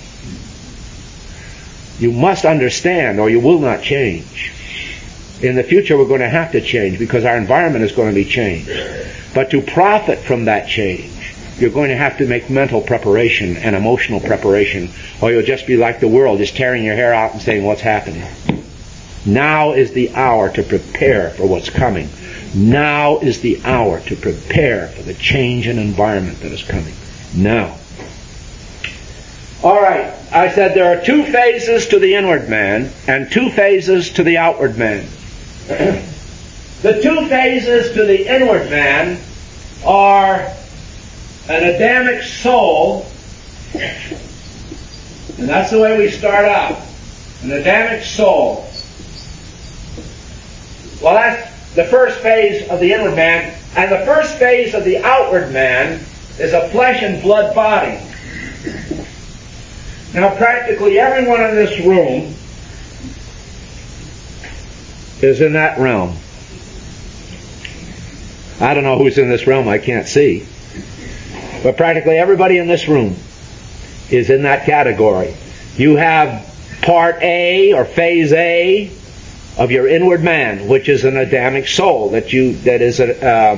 You must understand, or you will not change. In the future we're going to have to change, because our environment is going to be changed. But to profit from that change, you're going to have to make mental preparation and emotional preparation, or you'll just be like the world, just tearing your hair out and saying, what's happening? Now is the hour to prepare for what's coming. Now is the hour to prepare for the change in environment that is coming. Now. All right, I said there are two phases to the inward man and two phases to the outward man. The two phases to the inward man are an Adamic soul, and that's the way we start out. An Adamic soul. Well, that's the first phase of the inward man, and the first phase of the outward man is a flesh and blood body. Now, practically everyone in this room is in that realm. I don't know who's in this realm, I can't see. But practically everybody in this room is in that category. You have part A, or phase A, of your inward man, which is an Adamic soul that is of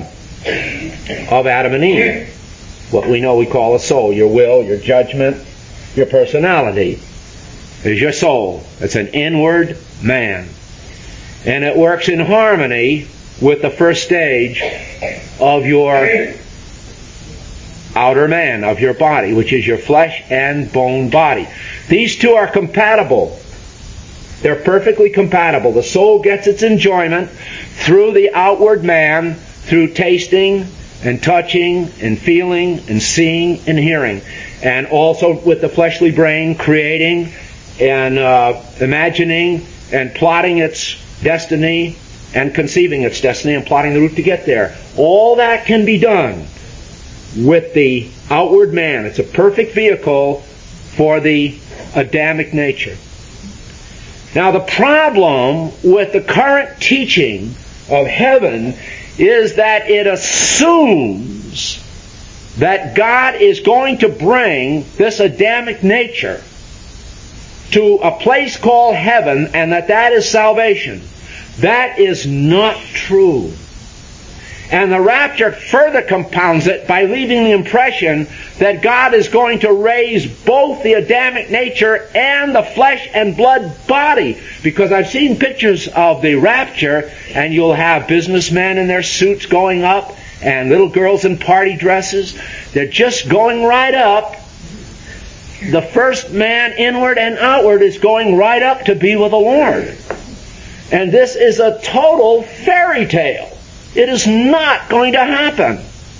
Adam and Eve. What we call a soul. Your will, your judgment, your personality is your soul. It's an inward man. And it works in harmony with the first stage of your outer man, of your body, which is your flesh and bone body. These two are compatible. They're perfectly compatible. The soul gets its enjoyment through the outward man, through tasting and touching and feeling and seeing and hearing. And also with the fleshly brain creating and imagining and plotting its destiny and conceiving its destiny and plotting the route to get there. All that can be done with the outward man. It's a perfect vehicle for the Adamic nature. Now the problem with the current teaching of heaven is that it assumes that God is going to bring this Adamic nature to a place called heaven, and that is salvation. That is not true. And the rapture further compounds it by leaving the impression that God is going to raise both the Adamic nature and the flesh and blood body. Because I've seen pictures of the rapture, and you'll have businessmen in their suits going up, and little girls in party dresses. They're just going right up. The first man, inward and outward, is going right up to be with the Lord. And this is a total fairy tale. It is not going to happen.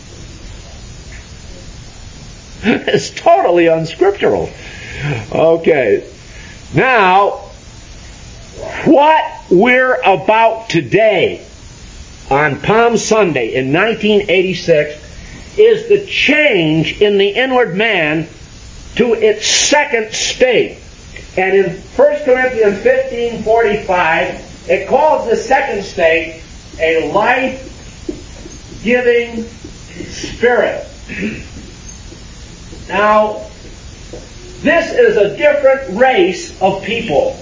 It's totally unscriptural. Okay. Now, what we're about today on Palm Sunday in 1986 is the change in the inward man to its second state. And in 1 Corinthians 15:45, it calls the second state a life-giving spirit. Now, this is a different race of people.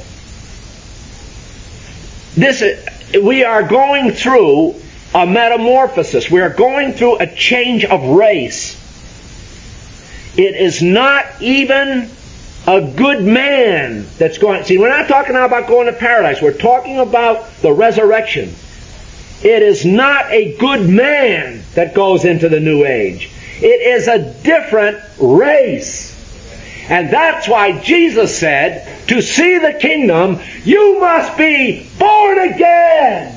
We are going through a metamorphosis. We are going through a change of race. It is not even a good man that's going. See, we're not talking now about going to paradise. We're talking about the resurrection. It is not a good man that goes into the new age. It is a different race. And that's why Jesus said, to see the kingdom, you must be born again.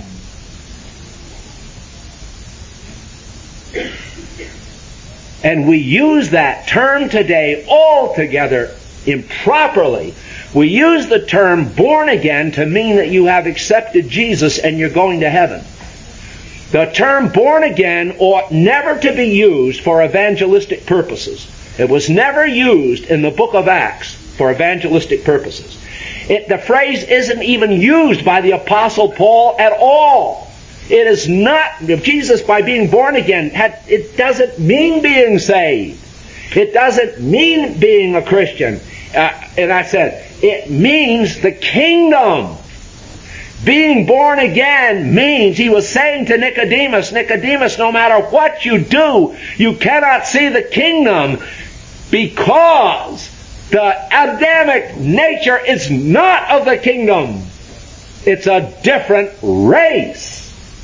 And we use that term today altogether improperly. We use the term born again to mean that you have accepted Jesus and you're going to heaven. The term born again ought never to be used for evangelistic purposes. It was never used in the book of Acts for evangelistic purposes. The phrase isn't even used by the Apostle Paul at all. It is not, Jesus by being born again, it doesn't mean being saved. It doesn't mean being a Christian. And I said, it means the kingdom. Being born again means, he was saying to Nicodemus, no matter what you do, you cannot see the kingdom because the Adamic nature is not of the kingdom. It's a different race.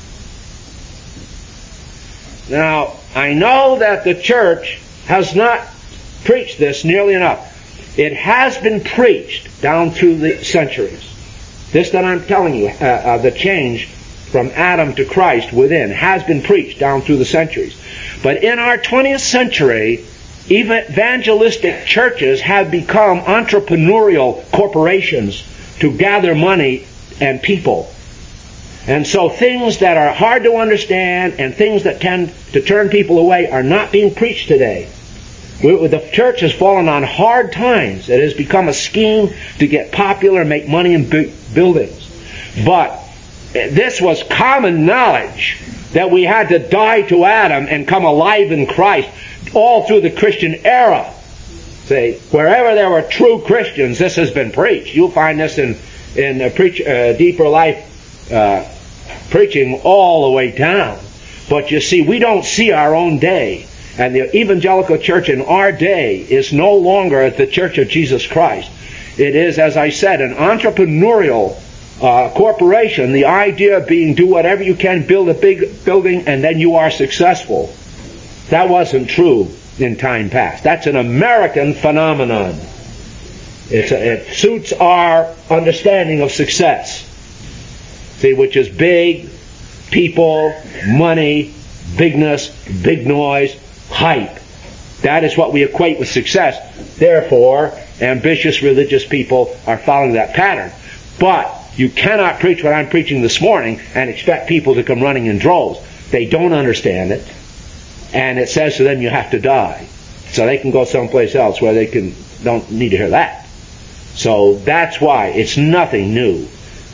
Now, I know that the church has not preached this nearly enough. It has been preached down through the centuries. This that I'm telling you, the change from Adam to Christ within, has been preached down through the centuries. But in our 20th century, evangelistic churches have become entrepreneurial corporations to gather money and people. And so things that are hard to understand and things that tend to turn people away are not being preached today. The church has fallen on hard times. It has become a scheme to get popular and make money in buildings. But this was common knowledge that we had to die to Adam and come alive in Christ all through the Christian era. See, wherever there were true Christians, this has been preached. You'll find this in Deeper Life preaching all the way down. But you see, we don't see our own day. And the evangelical church in our day is no longer the Church of Jesus Christ. It is, as I said, an entrepreneurial corporation. The idea being do whatever you can, build a big building, and then you are successful. That wasn't true in time past. That's an American phenomenon. It suits our understanding of success. See, which is big, people, money, bigness, big noise, hype. That is what we equate with success. Therefore, ambitious religious people are following that pattern. But you cannot preach what I'm preaching this morning and expect people to come running in droves. They don't understand it. And it says to them you have to die. So they can go someplace else where they don't need to hear that. So that's why it's nothing new.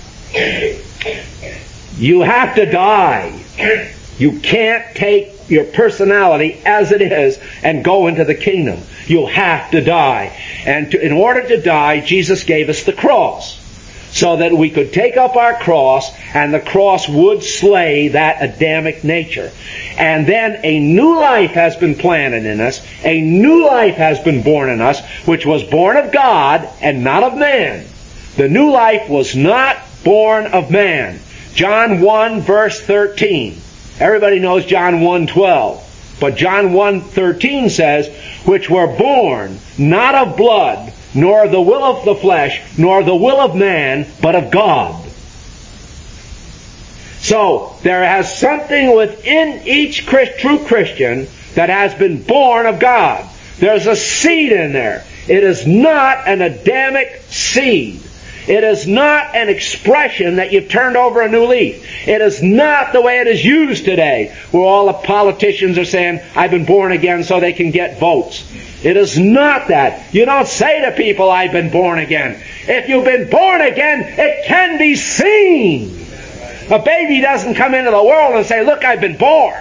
You have to die. You can't take your personality as it is and go into the kingdom. You'll have to die. And in order to die, Jesus gave us the cross, so that we could take up our cross, and the cross would slay that Adamic nature. And then a new life has been planted in us. A new life has been born in us, which was born of God and not of man. The new life was not born of man. John 1 verse 13. Everybody knows John 1:12. But John 1:13 says, which were born not of blood, nor the will of the flesh, nor the will of man, but of God. So, there has something within each true Christian that has been born of God. There's a seed in there. It is not an Adamic seed. It is not an expression that you've turned over a new leaf. It is not the way it is used today, where all the politicians are saying, I've been born again so they can get votes. It is not that. You don't say to people, I've been born again. If you've been born again, it can be seen. A baby doesn't come into the world and say, look, I've been born.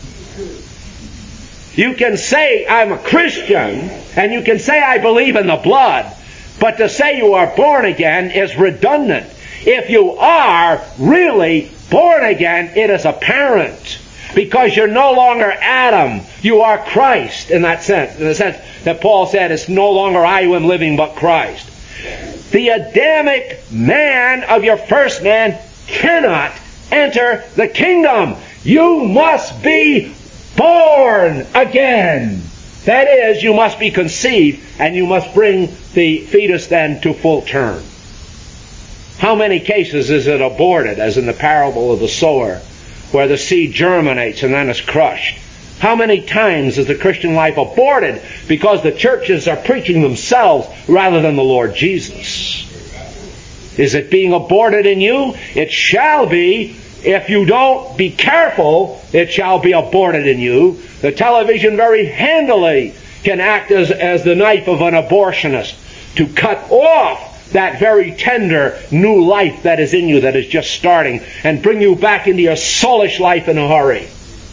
You can say, I'm a Christian, and you can say, I believe in the blood, but to say you are born again is redundant. If you are really born again, it is apparent, because you're no longer Adam, you are Christ in that sense. In the sense that Paul said, it's no longer I who am living, but Christ. The Adamic man of your first man cannot enter the kingdom. You must be born again. That is, you must be conceived, and you must bring the fetus then to full term. How many cases is it aborted, as in the parable of the sower, where the seed germinates and then is crushed? How many times is the Christian life aborted because the churches are preaching themselves rather than the Lord Jesus? Is it being aborted in you? It shall be. If you don't be careful, it shall be aborted in you. The television very handily can act as the knife of an abortionist to cut off that very tender new life that is in you, that is just starting, and bring you back into your soulish life in a hurry,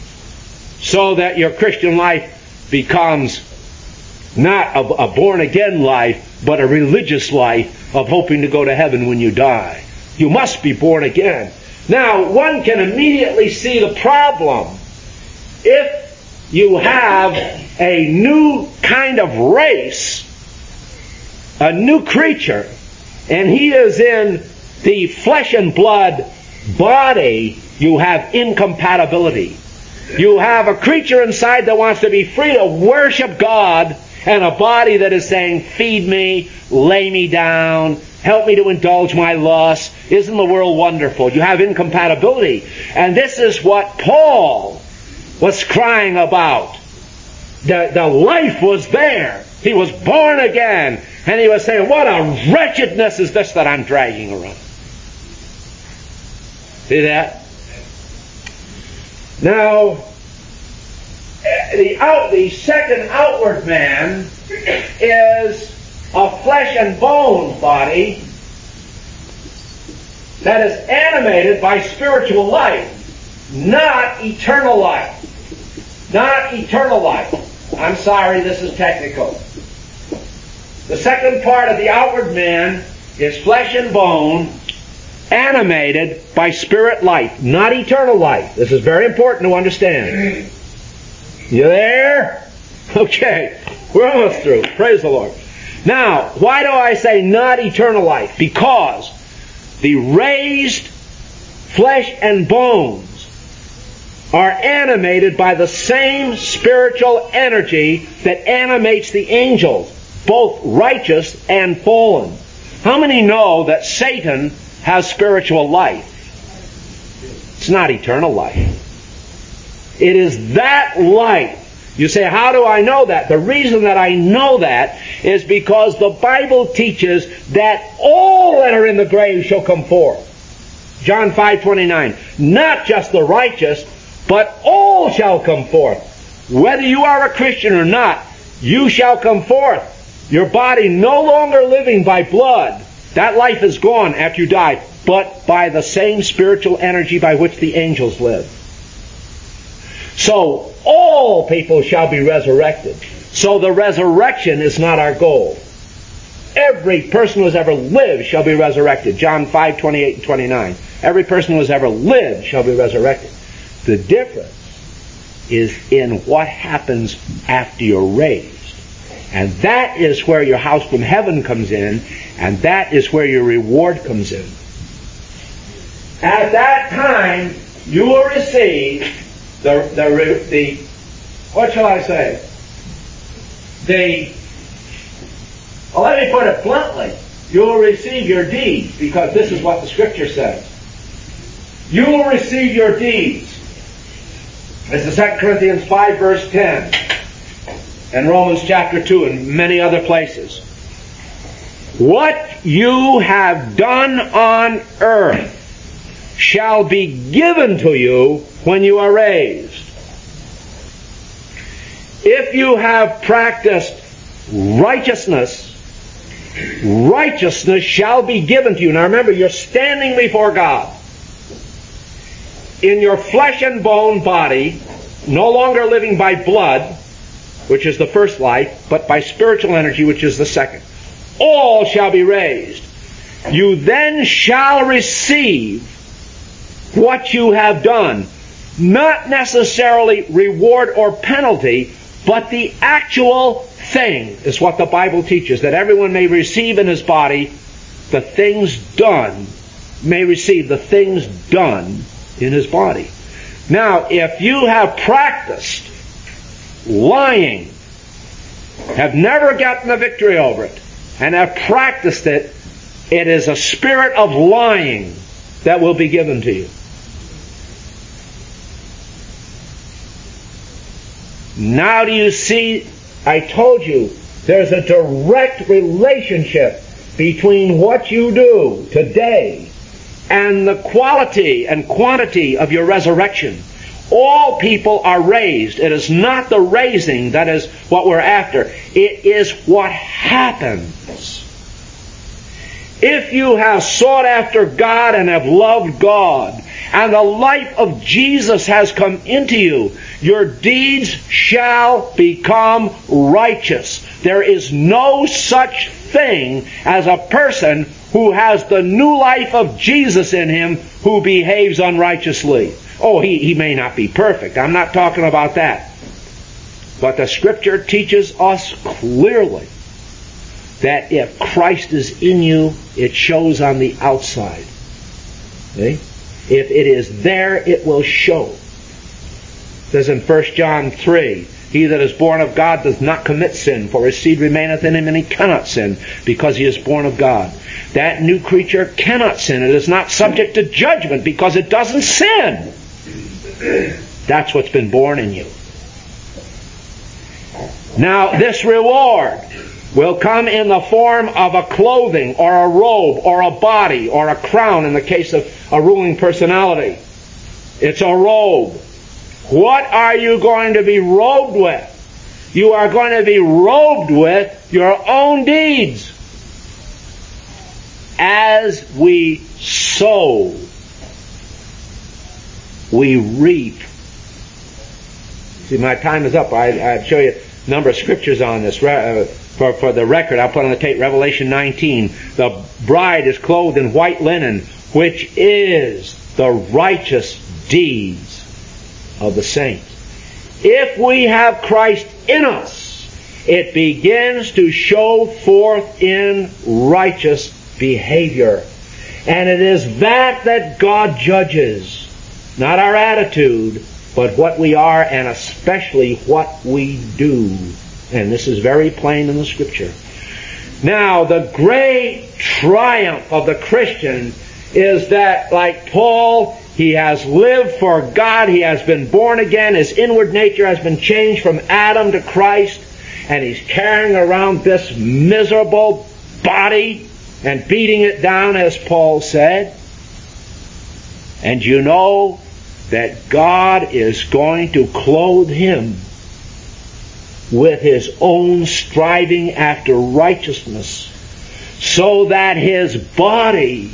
so that your Christian life becomes not a born-again life, but a religious life of hoping to go to heaven when you die. You must be born again. Now, one can immediately see the problem. If you have a new kind of race, a new creature, and he is in the flesh and blood body, you have incompatibility. You have a creature inside that wants to be free to worship God, and a body that is saying, feed me, lay me down, help me to indulge my lust. Isn't the world wonderful? You have incompatibility. And this is what Paul was crying about. The life was there. He was born again. And he was saying, what a wretchedness is this that I'm dragging around. See that? Now, the second outward man is a flesh and bone body that is animated by spiritual life, not eternal life. Not eternal life. I'm sorry, this is technical. The second part of the outward man is flesh and bone, animated by spirit life, not eternal life. This is very important to understand. You there? Okay, we're almost through. Praise the Lord. Now, why do I say not eternal life? Because the raised flesh and bones are animated by the same spiritual energy that animates the angels, both righteous and fallen. How many know that Satan has spiritual life? It's not eternal life. It is that life. You say, how do I know that? The reason that I know that is because the Bible teaches that all that are in the grave shall come forth. John 5:29. Not just the righteous, but all shall come forth. Whether you are a Christian or not, you shall come forth. Your body no longer living by blood. That life is gone after you die, but by the same spiritual energy by which the angels live. So, all people shall be resurrected. So the resurrection is not our goal. Every person who has ever lived shall be resurrected. John 5:28 and 29. Every person who has ever lived shall be resurrected. The difference is in what happens after you're raised. And that is where your house from heaven comes in, and that is where your reward comes in. At that time, you will receive the what shall I say? Let me put it bluntly. You will receive your deeds, because this is what the Scripture says. You will receive your deeds. This is 2 Corinthians 5 verse 10. And Romans chapter 2 and many other places. What you have done on earth shall be given to you when you are raised. If you have practiced righteousness, righteousness shall be given to you. Now remember, you're standing before God in your flesh and bone body, no longer living by blood, which is the first life, but by spiritual energy, which is the second. All shall be raised. You then shall receive what you have done. Not necessarily reward or penalty, but the actual thing is what the Bible teaches, that everyone may receive in his body the things done, may receive the things done in his body. Now, if you have practiced lying, have never gotten the victory over it, and have practiced it, it is a spirit of lying that will be given to you. Now do you see, I told you, there's a direct relationship between what you do today and the quality and quantity of your resurrection. All people are raised. It is not the raising that is what we're after. It is what happens. If you have sought after God and have loved God, and the life of Jesus has come into you, your deeds shall become righteous. There is no such thing as a person who has the new life of Jesus in him who behaves unrighteously. Oh, he may not be perfect. I'm not talking about that. But the Scripture teaches us clearly that if Christ is in you, it shows on the outside. See? If it is there, it will show. It says in 1 John 3, he that is born of God does not commit sin, for his seed remaineth in him, and he cannot sin, because he is born of God. That new creature cannot sin. It is not subject to judgment, because it doesn't sin. That's what's been born in you. Now, this reward will come in the form of a clothing, or a robe, or a body, or a crown in the case of a ruling personality. It's a robe. What are you going to be robed with? You are going to be robed with your own deeds. As we sow, we reap. See, my time is up. I'd show you a number of scriptures on this. For the record, I'll put on the tape Revelation 19. The bride is clothed in white linen, which is the righteous deeds of the saints. If we have Christ in us, it begins to show forth in righteous behavior. And it is that God judges. Not our attitude, but what we are, and especially what we do. And this is very plain in the Scripture. Now, the great triumph of the Christian is that, like Paul, he has lived for God. He has been born again. His inward nature has been changed from Adam to Christ. And he's carrying around this miserable body and beating it down, as Paul said. And you know that God is going to clothe him with his own striving after righteousness, so that his body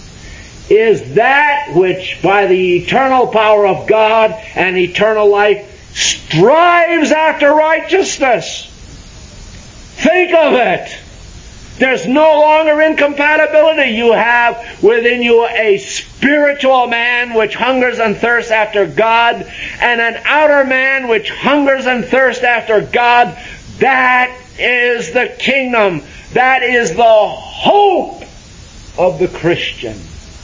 is that which by the eternal power of God and eternal life strives after righteousness. Think of it. There's no longer incompatibility. You have within you a spiritual man which hungers and thirsts after God, and an outer man which hungers and thirsts after God. That is the kingdom. That is the hope of the Christian.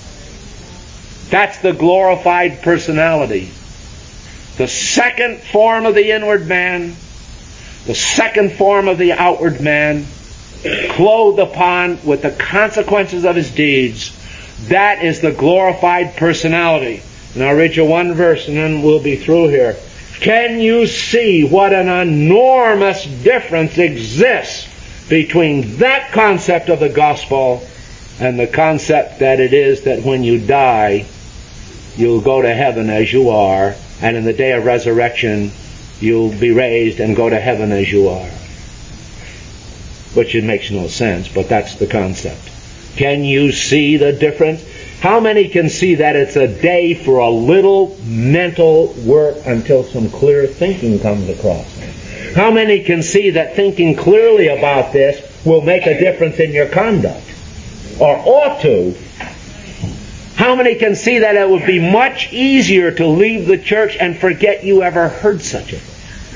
That's the glorified personality. The second form of the inward man, the second form of the outward man, clothed upon with the consequences of his deeds. That is the glorified personality. And I'll read you one verse and then we'll be through here. Can you see what an enormous difference exists between that concept of the gospel and the concept that it is that when you die, you'll go to heaven as you are, and in the day of resurrection, you'll be raised and go to heaven as you are. Which it makes no sense, but that's the concept. Can you see the difference? How many can see that it's a day for a little mental work until some clear thinking comes across? How many can see that thinking clearly about this will make a difference in your conduct? Or ought to? How many can see that it would be much easier to leave the church and forget you ever heard such a thing?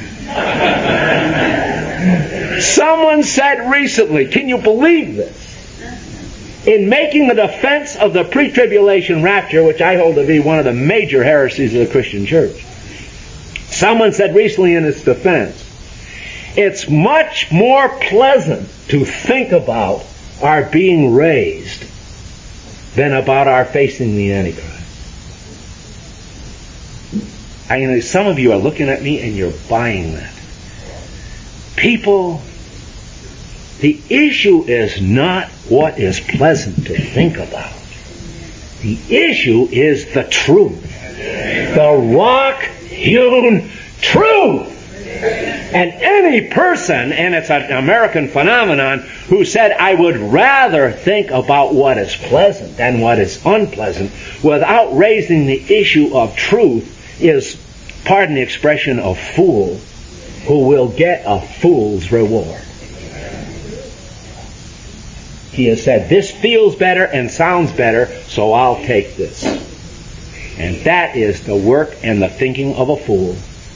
Someone said recently, can you believe this? In making the defense of the pre-tribulation rapture, which I hold to be one of the major heresies of the Christian church, someone said recently in its defense, it's much more pleasant to think about our being raised than about our facing the Antichrist. I know some of you are looking at me and you're buying that. People, the issue is not what is pleasant to think about. The issue is the truth. The rock-hewn truth. And any person, and it's an American phenomenon, who said, I would rather think about what is pleasant than what is unpleasant, without raising the issue of truth, is, pardon the expression, a fool who will get a fool's reward. He has said, this feels better and sounds better, so I'll take this. And that is the work and the thinking of a fool.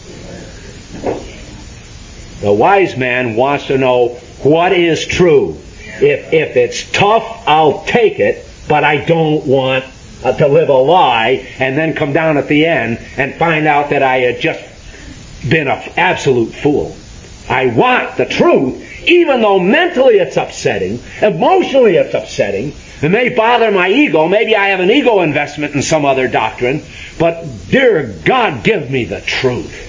The wise man wants to know what is true. If it's tough, I'll take it, but I don't want to live a lie and then come down at the end and find out that I had just been an absolute fool. I want the truth, even though mentally it's upsetting, emotionally it's upsetting, it may bother my ego, maybe I have an ego investment in some other doctrine, but dear God, give me the truth.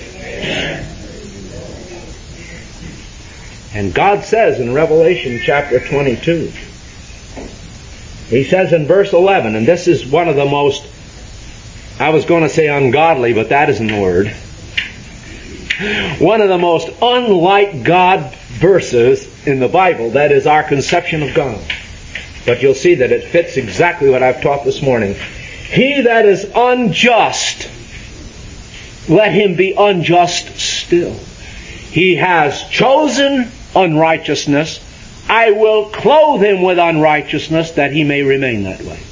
And God says in Revelation chapter 22, He says in verse 11, and this is one of the most, I was going to say ungodly, but that isn't the word. One of the most unlike God verses in the Bible, that is our conception of God. But you'll see that it fits exactly what I've taught this morning. He that is unjust, let him be unjust still. He has chosen unrighteousness. I will clothe him with unrighteousness that he may remain that way.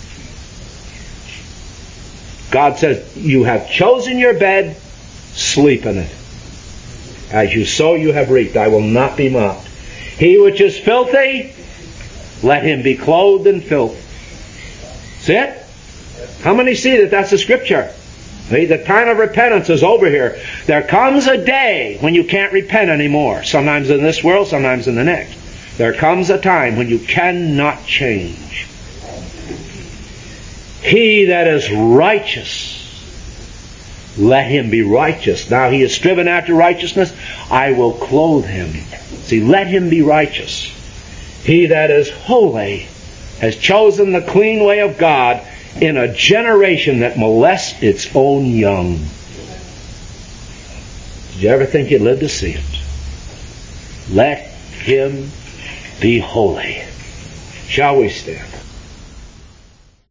God says, you have chosen your bed, sleep in it. As you sow, you have reaped. I will not be mocked. He which is filthy, let him be clothed in filth. See it? How many see that that's the scripture? The time of repentance is over here. There comes a day when you can't repent anymore. Sometimes in this world, sometimes in the next. There comes a time when you cannot change. He that is righteous, let him be righteous. Now he is striven after righteousness, I will clothe him. See, let him be righteous. He that is holy has chosen the clean way of God in a generation that molests its own young. Did you ever think you'd live to see it? Let him be holy. Shall we stand?